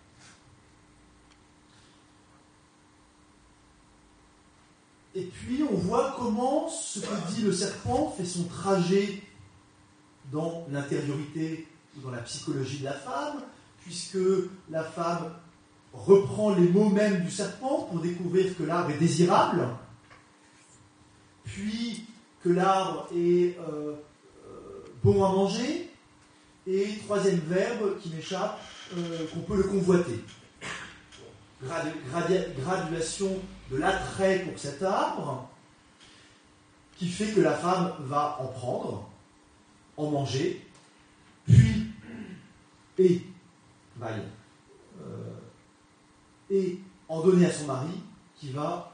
Et puis, on voit comment ce que dit le serpent fait son trajet dans l'intériorité ou dans la psychologie de la femme, puisque la femme reprend les mots mêmes du serpent pour découvrir que l'arbre est désirable, puis que l'arbre est euh, euh, bon à manger, et troisième verbe qui m'échappe, euh, qu'on peut le convoiter. Gradu, gradu, graduation de l'attrait pour cet arbre, qui fait que la femme va en prendre, en manger, puis, et, vaille, euh, et en donner à son mari, qui va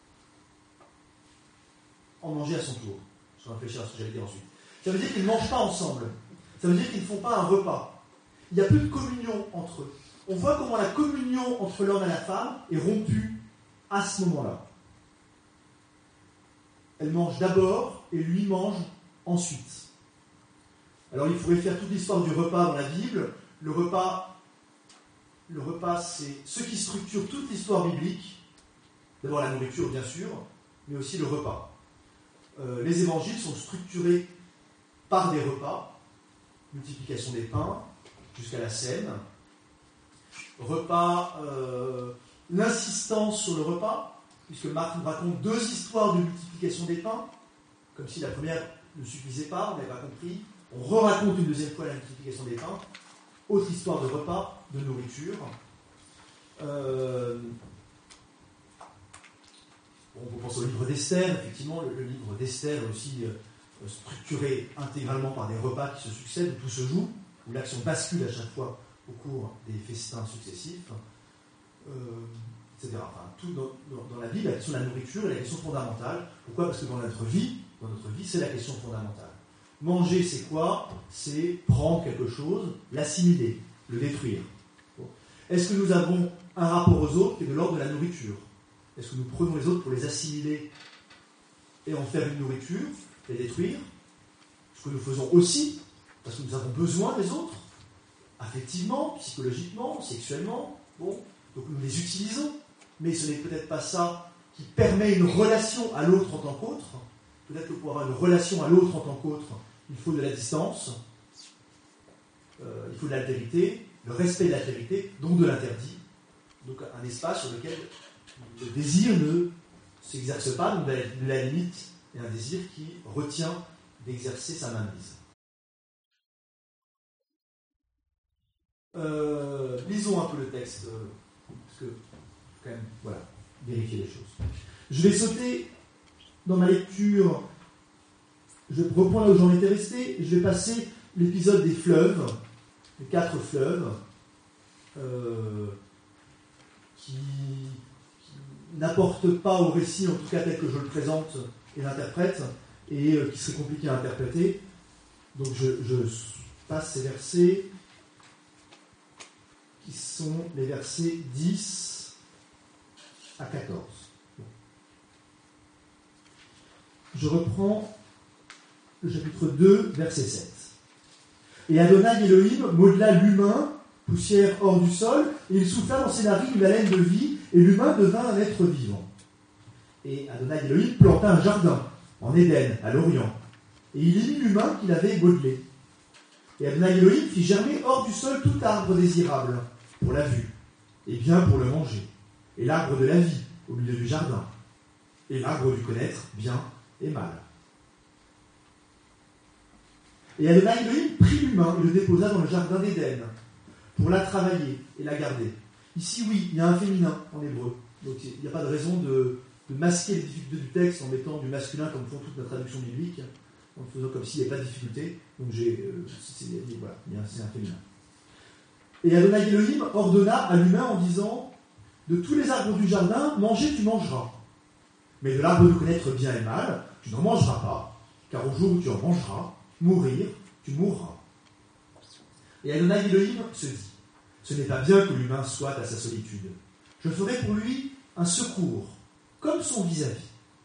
en manger à son tour. Je vais réfléchir à ce que j'allais dire ensuite. Ça veut dire qu'ils ne mangent pas ensemble. Ça veut dire qu'ils ne font pas un repas. Il n'y a plus de communion entre eux. On voit comment la communion entre l'homme et la femme est rompue à ce moment-là. Elle mange d'abord et lui mange ensuite. Alors il faudrait faire toute l'histoire du repas dans la Bible. Le repas, le repas c'est ce qui structure toute l'histoire biblique. D'abord la nourriture bien sûr, mais aussi le repas. Euh, les évangiles sont structurés par des repas, multiplication des pains, jusqu'à la scène. Repas, euh, l'insistance sur le repas, puisque Marc nous raconte deux histoires de multiplication des pains, comme si la première ne suffisait pas, on n'avait pas compris. On re-raconte une deuxième fois la multiplication des pains. Autre histoire de repas, de nourriture. Euh, On pense au livre d'Esther, effectivement, le, le livre d'Esther est aussi euh, structuré intégralement par des repas qui se succèdent, où tout se joue, où l'action bascule à chaque fois au cours des festins successifs, euh, et cetera. Enfin, tout dans, dans, dans la vie, la question de la nourriture est la question fondamentale. Pourquoi ? Parce que dans notre vie, dans notre vie, c'est la question fondamentale. Manger, c'est quoi ? C'est prendre quelque chose, l'assimiler, le détruire. Bon. Est-ce que nous avons un rapport aux autres qui est de l'ordre de la nourriture ? Est-ce que nous prenons les autres pour les assimiler et en faire une nourriture, les détruire ? Ce que nous faisons aussi, parce que nous avons besoin des autres, affectivement, psychologiquement, sexuellement, bon, donc nous les utilisons, mais ce n'est peut-être pas ça qui permet une relation à l'autre en tant qu'autre. Peut-être que pour avoir une relation à l'autre en tant qu'autre, il faut de la distance, euh, il faut de l'altérité, le respect de l'altérité, donc de l'interdit, donc un espace sur lequel le désir ne s'exerce pas, donc de la limite, et un désir qui retient d'exercer sa mainmise. Euh, lisons un peu le texte, euh, parce que, quand même, voilà, vérifier les choses. Je vais sauter dans ma lecture, je reprends là où j'en étais resté, je vais passer l'épisode des fleuves, les quatre fleuves euh, qui, qui n'apportent pas au récit, en tout cas tel que je le présente et l'interprète, et euh, qui serait compliqué à interpréter. Donc je, je passe ces versets qui sont les versets dix à quatorze. Bon. Je reprends le chapitre deux, verset sept. Et Adonai Elohim modela l'humain, poussière hors du sol, et il souffla dans ses narines une haleine de vie, et l'humain devint un être vivant. Et Adonai Elohim planta un jardin, en Éden, à l'Orient, et il y mit l'humain qu'il avait modelé. Et Adonai Elohim fit germer hors du sol tout arbre désirable, pour la vue, et bien pour le manger, et l'arbre de la vie, au milieu du jardin, et l'arbre du connaître, bien et mal. Et Adonai Elohim prit l'humain et le déposa dans le jardin d'Éden, pour la travailler et la garder. Ici, oui, il y a un féminin en hébreu, donc il n'y a pas de raison de, de masquer les difficultés du texte en mettant du masculin comme font toutes nos traductions bibliques, en faisant comme s'il n'y avait pas de difficulté. Donc j'ai, euh, c'est, c'est, voilà, c'est un féminin. Et Adonai Elohim ordonna à l'humain en disant: de tous les arbres du jardin, manger tu mangeras. Mais de l'arbre de connaître bien et mal, tu n'en mangeras pas, car au jour où tu en mangeras, mourir, tu mourras. Et Adonai Elohim se dit: ce n'est pas bien que l'humain soit à sa solitude. Je ferai pour lui un secours, comme son vis-à-vis.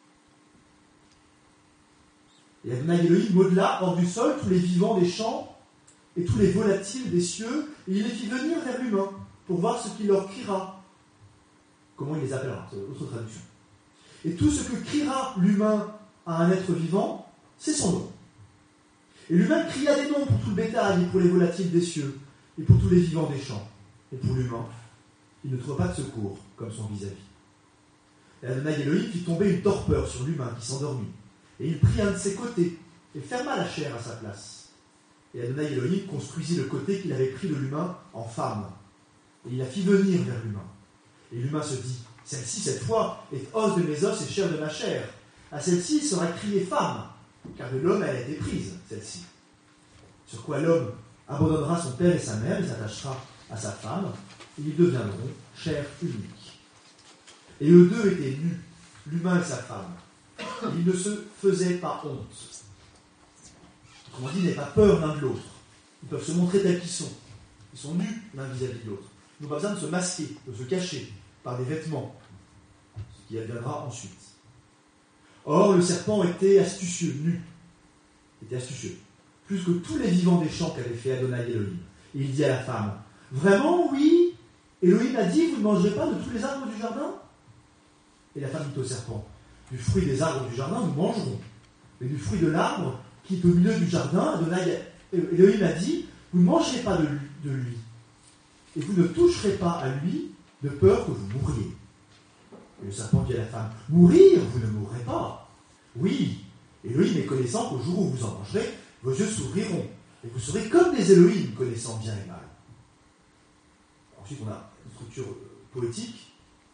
Et Adonai Elohim modela hors du sol tous les vivants des champs et tous les volatiles des cieux, et il les fit venir vers l'humain, pour voir ce qu'il leur criera. Comment il les appellera, c'est autre traduction. Et tout ce que criera l'humain à un être vivant, c'est son nom. Et l'humain cria des noms pour tout le bétail, et pour les volatiles des cieux, et pour tous les vivants des champs. Et pour l'humain, il ne trouva pas de secours, comme son vis-à-vis. Et Adonai Elohim fit tomber une torpeur sur l'humain qui s'endormit. Et il prit un de ses côtés, et ferma la chair à sa place. Et Adonai Elohim construisit le côté qu'il avait pris de l'humain en femme. Et il la fit venir vers l'humain. Et l'humain se dit: celle-ci, cette fois, est os de mes os et chair de ma chair. À celle-ci sera criée femme, car de l'homme elle a été prise, celle-ci. Sur quoi l'homme abandonnera son père et sa mère, et s'attachera à sa femme, et ils deviendront chair unique. Et eux deux étaient nus, l'humain et sa femme. Et ils ne se faisaient pas honte. Autrement dit, ils n'avaient pas peur l'un de l'autre. Ils peuvent se montrer tels qu'ils sont. Ils sont nus l'un vis-à-vis de l'autre. Ils n'ont pas besoin de se masquer, de se cacher par des vêtements, ce qui adviendra ensuite. Or, le serpent était astucieux, nu. Il était astucieux. Plus que tous les vivants des champs qu'avait fait Adonai Elohim. Et il dit à la femme: vraiment, oui, Elohim a dit, vous ne mangerez pas de tous les arbres du jardin? Et la femme dit au serpent: du fruit des arbres du jardin, nous mangerons. Mais du fruit de l'arbre qui est au milieu du jardin, Adonai Elohim a dit, vous ne mangerez pas de lui, de lui. Et vous ne toucherez pas à lui, de peur que vous mouriez. Et le serpent dit à la femme: mourir, vous ne mourrez pas. Oui, Elohim est connaissant qu'au jour où vous en mangerez, vos yeux s'ouvriront, et vous serez comme des Elohim, connaissant bien et mal. Ensuite, on a une structure poétique.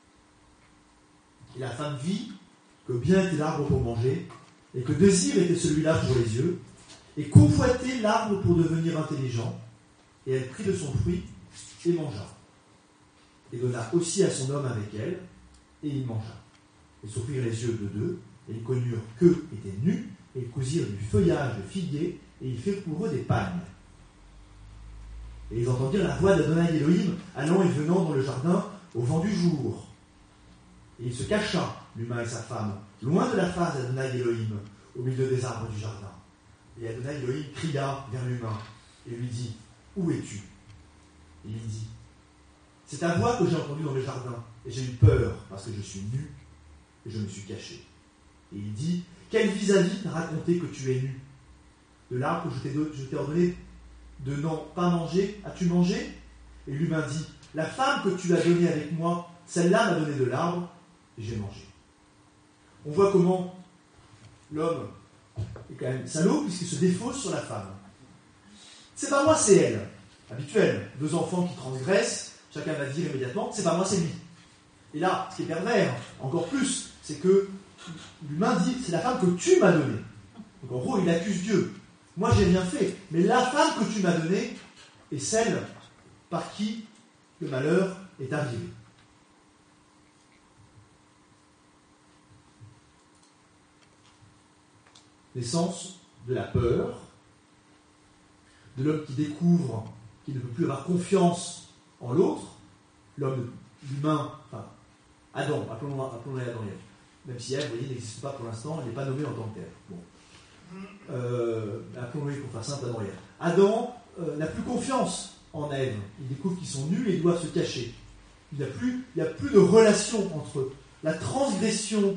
Et la femme vit que bien était l'arbre pour manger, et que désir était celui-là pour les yeux, et convoitait l'arbre pour devenir intelligent, et elle prit de son fruit et mangea. Et donna aussi à son homme avec elle, et il mangea. Et s'ouvrirent les yeux de deux, et ils connurent qu'eux étaient nus, et ils cousirent du feuillage de figuier, et ils firent pour eux des pagnes. Et ils entendirent la voix d'Adonai Elohim allant et venant dans le jardin au vent du jour. Et il se cacha, l'humain et sa femme, loin de la face d'Adonai Elohim, au milieu des arbres du jardin. Et Adonai Elohim cria vers l'humain, et lui dit: où es-tu? Et il dit: c'est ta voix que j'ai entendue dans le jardin, et j'ai eu peur, parce que je suis nu, et je me suis caché. Et il dit: quel vis-à-vis t'a raconté que tu es nu? De l'arbre que je t'ai, je t'ai ordonné de n'en pas manger, as-tu mangé? Et l'humain dit: la femme que tu as donnée avec moi, celle-là m'a donné de l'arbre, et j'ai mangé. On voit comment l'homme est quand même salaud, puisqu'il se défausse sur la femme. C'est pas moi, c'est elle. Habituel. Deux enfants qui transgressent, chacun va dire immédiatement: c'est pas moi, c'est lui. Et là, ce qui est pervers, encore plus, c'est que l'humain dit: c'est la femme que tu m'as donnée. Donc en gros, il accuse Dieu. Moi, j'ai rien fait, mais la femme que tu m'as donnée, et celle par qui le malheur est arrivé. L'essence de la peur, de l'homme qui découvre qu'il ne peut plus avoir confiance en l'autre, l'homme, l'humain, enfin, Adam, appelons-le appelons Adam et Ève. Même si Ève, vous voyez, n'existe pas pour l'instant, elle n'est pas nommée en tant que telle. Bon. Euh, appelons-le pour faire simple, Adam et Ève. Adam euh, n'a plus confiance en Ève. Il découvre qu'ils sont nuls et ils doivent se cacher. Il n'y a plus, il n'y a plus de relation entre eux. La transgression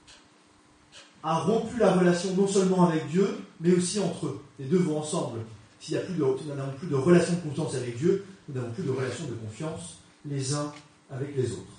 a rompu la relation non seulement avec Dieu, mais aussi entre eux. Les deux vont ensemble. S'il n'y a plus de, nous n'avons plus de relation de confiance avec Dieu, nous n'avons plus de relation de confiance les uns avec les autres.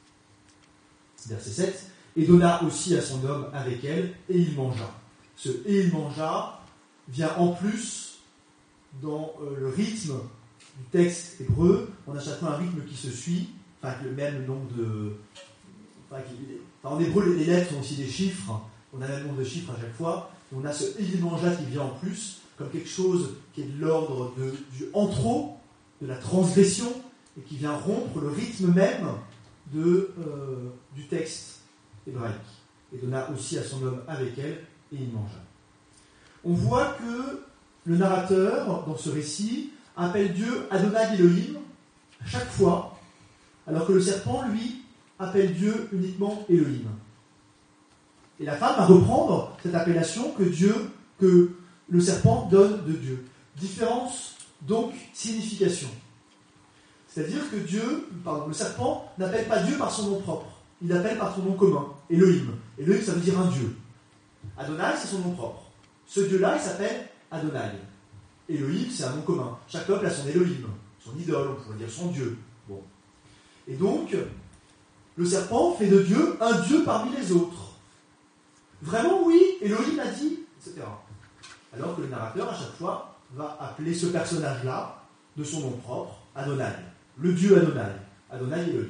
Verset sept. Et donna aussi à son homme avec elle, et il mangea. Ce « et il mangea » vient en plus dans euh, le rythme du texte hébreu. On a chaque fois un rythme qui se suit, enfin le même nombre de... Enfin, qui, enfin, en hébreu, les lettres sont aussi des chiffres. On a le même nombre de chiffres à chaque fois. Et on a ce « et il mangea » qui vient en plus, comme quelque chose qui est de l'ordre de, du antro, de la transgression, et qui vient rompre le rythme même de, euh, du texte hébraïque. Et donna aussi à son homme avec elle, et il mangea. On voit que le narrateur, dans ce récit, appelle Dieu Adonai Elohim à chaque fois, alors que le serpent, lui, appelle Dieu uniquement Elohim. Et la femme va reprendre cette appellation que Dieu, que le serpent donne de Dieu. Différence, donc, signification. C'est-à-dire que Dieu, pardon, le serpent n'appelle pas Dieu par son nom propre. Il l'appelle par son nom commun, Elohim. Elohim, ça veut dire un Dieu. Adonai, c'est son nom propre. Ce Dieu-là, il s'appelle Adonai. Elohim, c'est un nom commun. Chaque peuple a son Elohim, son idole, on pourrait dire son Dieu. Bon. Et donc, le serpent fait de Dieu un Dieu parmi les autres. Vraiment, oui, Elohim a dit, et cetera. Alors que le narrateur, à chaque fois, va appeler ce personnage-là, de son nom propre, Adonai. Le Dieu Adonai. Adonai Elohim.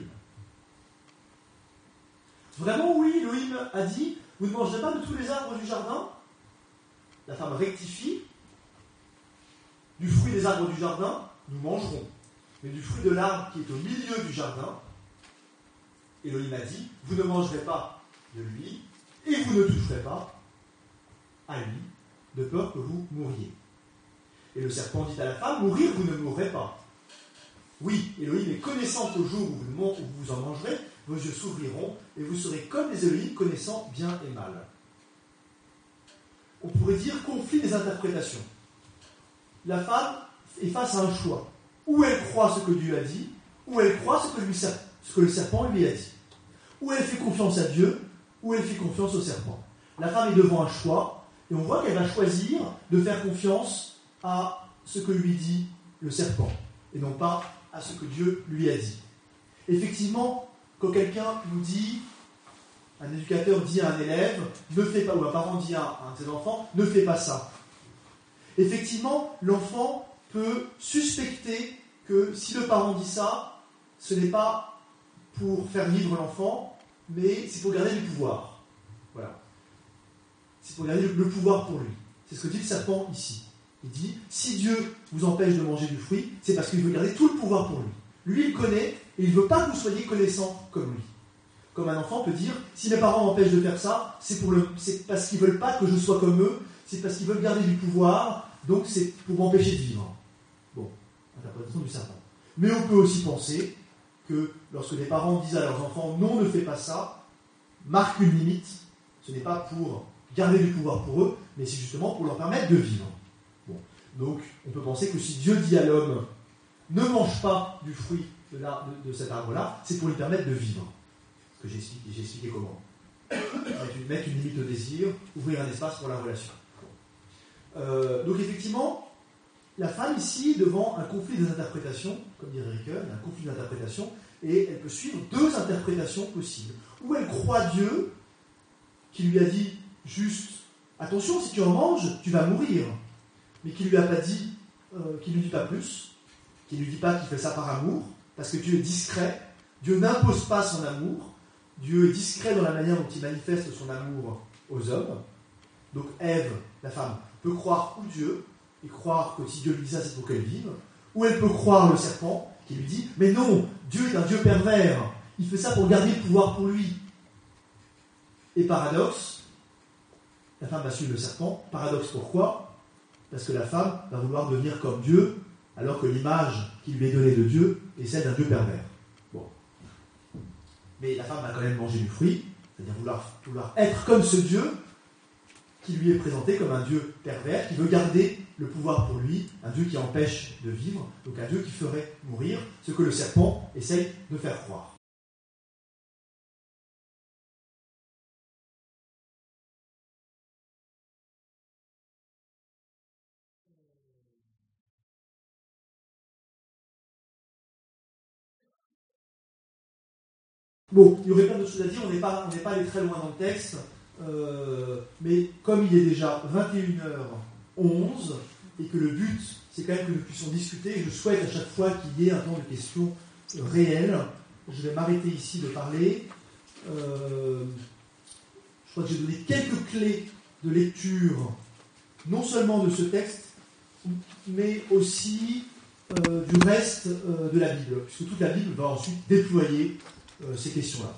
Vraiment, oui, Elohim a dit, vous ne mangerez pas de tous les arbres du jardin. La femme rectifie. Du fruit des arbres du jardin, nous mangerons. Mais du fruit de l'arbre qui est au milieu du jardin, Elohim a dit, vous ne mangerez pas de lui, et vous ne toucherez pas à lui, de peur que vous mouriez. Et le serpent dit à la femme, mourir, vous ne mourrez pas. Oui, Elohim est connaissant au jour où vous, où vous en mangerez, vos yeux s'ouvriront, et vous serez comme les Elohim, connaissant bien et mal. On pourrait dire conflit des interprétations. La femme est face à un choix. Ou elle croit ce que Dieu a dit, ou elle croit ce que, lui, ce que le serpent lui a dit. Ou elle fait confiance à Dieu, ou elle fait confiance au serpent. La femme est devant un choix, et on voit qu'elle va choisir de faire confiance à ce que lui dit le serpent, et non pas à ce que Dieu lui a dit. Effectivement, quand quelqu'un nous dit, un éducateur dit à un élève, ne fais pas, ou un parent dit à un de ses enfants, ne fais pas ça. Effectivement, l'enfant peut suspecter que si le parent dit ça, ce n'est pas pour faire vivre l'enfant, mais c'est pour garder du pouvoir. Voilà. C'est pour garder le pouvoir pour lui. C'est ce que dit le serpent ici. Il dit, si Dieu vous empêche de manger du fruit, c'est parce qu'il veut garder tout le pouvoir pour lui. Lui, il connaît, et il ne veut pas que vous soyez connaissants comme lui. Comme un enfant peut dire, si mes parents m'empêchent de faire ça, c'est, pour le, c'est parce qu'ils ne veulent pas que je sois comme eux, c'est parce qu'ils veulent garder du pouvoir, donc c'est pour m'empêcher de vivre. Bon, interprétation du serpent. Mais on peut aussi penser que lorsque les parents disent à leurs enfants, non, ne fais pas ça, marque une limite, ce n'est pas pour garder du pouvoir pour eux, mais c'est justement pour leur permettre de vivre. Bon. Donc, on peut penser que si Dieu dit à l'homme, ne mange pas du fruit de, la, de, de cet arbre-là, c'est pour lui permettre de vivre. Ce que j'ai expliqué, j'ai expliqué comment. Mettre une limite au désir, ouvrir un espace pour la relation. Euh, donc effectivement, la femme ici, devant un conflit des interprétations, comme dirait Ricoeur, il y a un conflit d'interprétation, et elle peut suivre deux interprétations possibles. Ou elle croit Dieu, qui lui a dit juste, attention, si tu en manges, tu vas mourir, mais qui ne lui a pas dit, euh, qui ne lui dit pas plus, qui ne lui dit pas qu'il fait ça par amour, parce que Dieu est discret, Dieu n'impose pas son amour, Dieu est discret dans la manière dont il manifeste son amour aux hommes. Donc Ève, la femme, peut croire ou Dieu, et croire que si Dieu lui dit ça, c'est pour qu'elle vive, Ou elle peut croire le serpent, qui lui dit « Mais non, Dieu est un Dieu pervers, il fait ça pour garder le pouvoir pour lui. » Et paradoxe, la femme va suivre le serpent. Paradoxe pourquoi ? Parce que la femme va vouloir devenir comme Dieu, alors que l'image qui lui est donnée de Dieu est celle d'un Dieu pervers. Bon. Mais la femme va quand même manger du fruit, c'est-à-dire vouloir, vouloir être comme ce Dieu qui lui est présenté comme un Dieu pervers, qui veut garder le pouvoir pour lui, un Dieu qui empêche de vivre, donc un Dieu qui ferait mourir, ce que le serpent essaye de faire croire. Bon, il y aurait plein d'autres choses à dire, on n'est pas, on n'est pas allé très loin dans le texte, euh, mais comme il est déjà vingt et une heures onze, et que le but, c'est quand même que nous puissions discuter, et je souhaite à chaque fois qu'il y ait un temps de questions réelles, je vais m'arrêter ici de parler. Euh, je crois que j'ai donné quelques clés de lecture, non seulement de ce texte, mais aussi euh, du reste euh, de la Bible, puisque toute la Bible va ensuite déployer Euh, ces questions-là.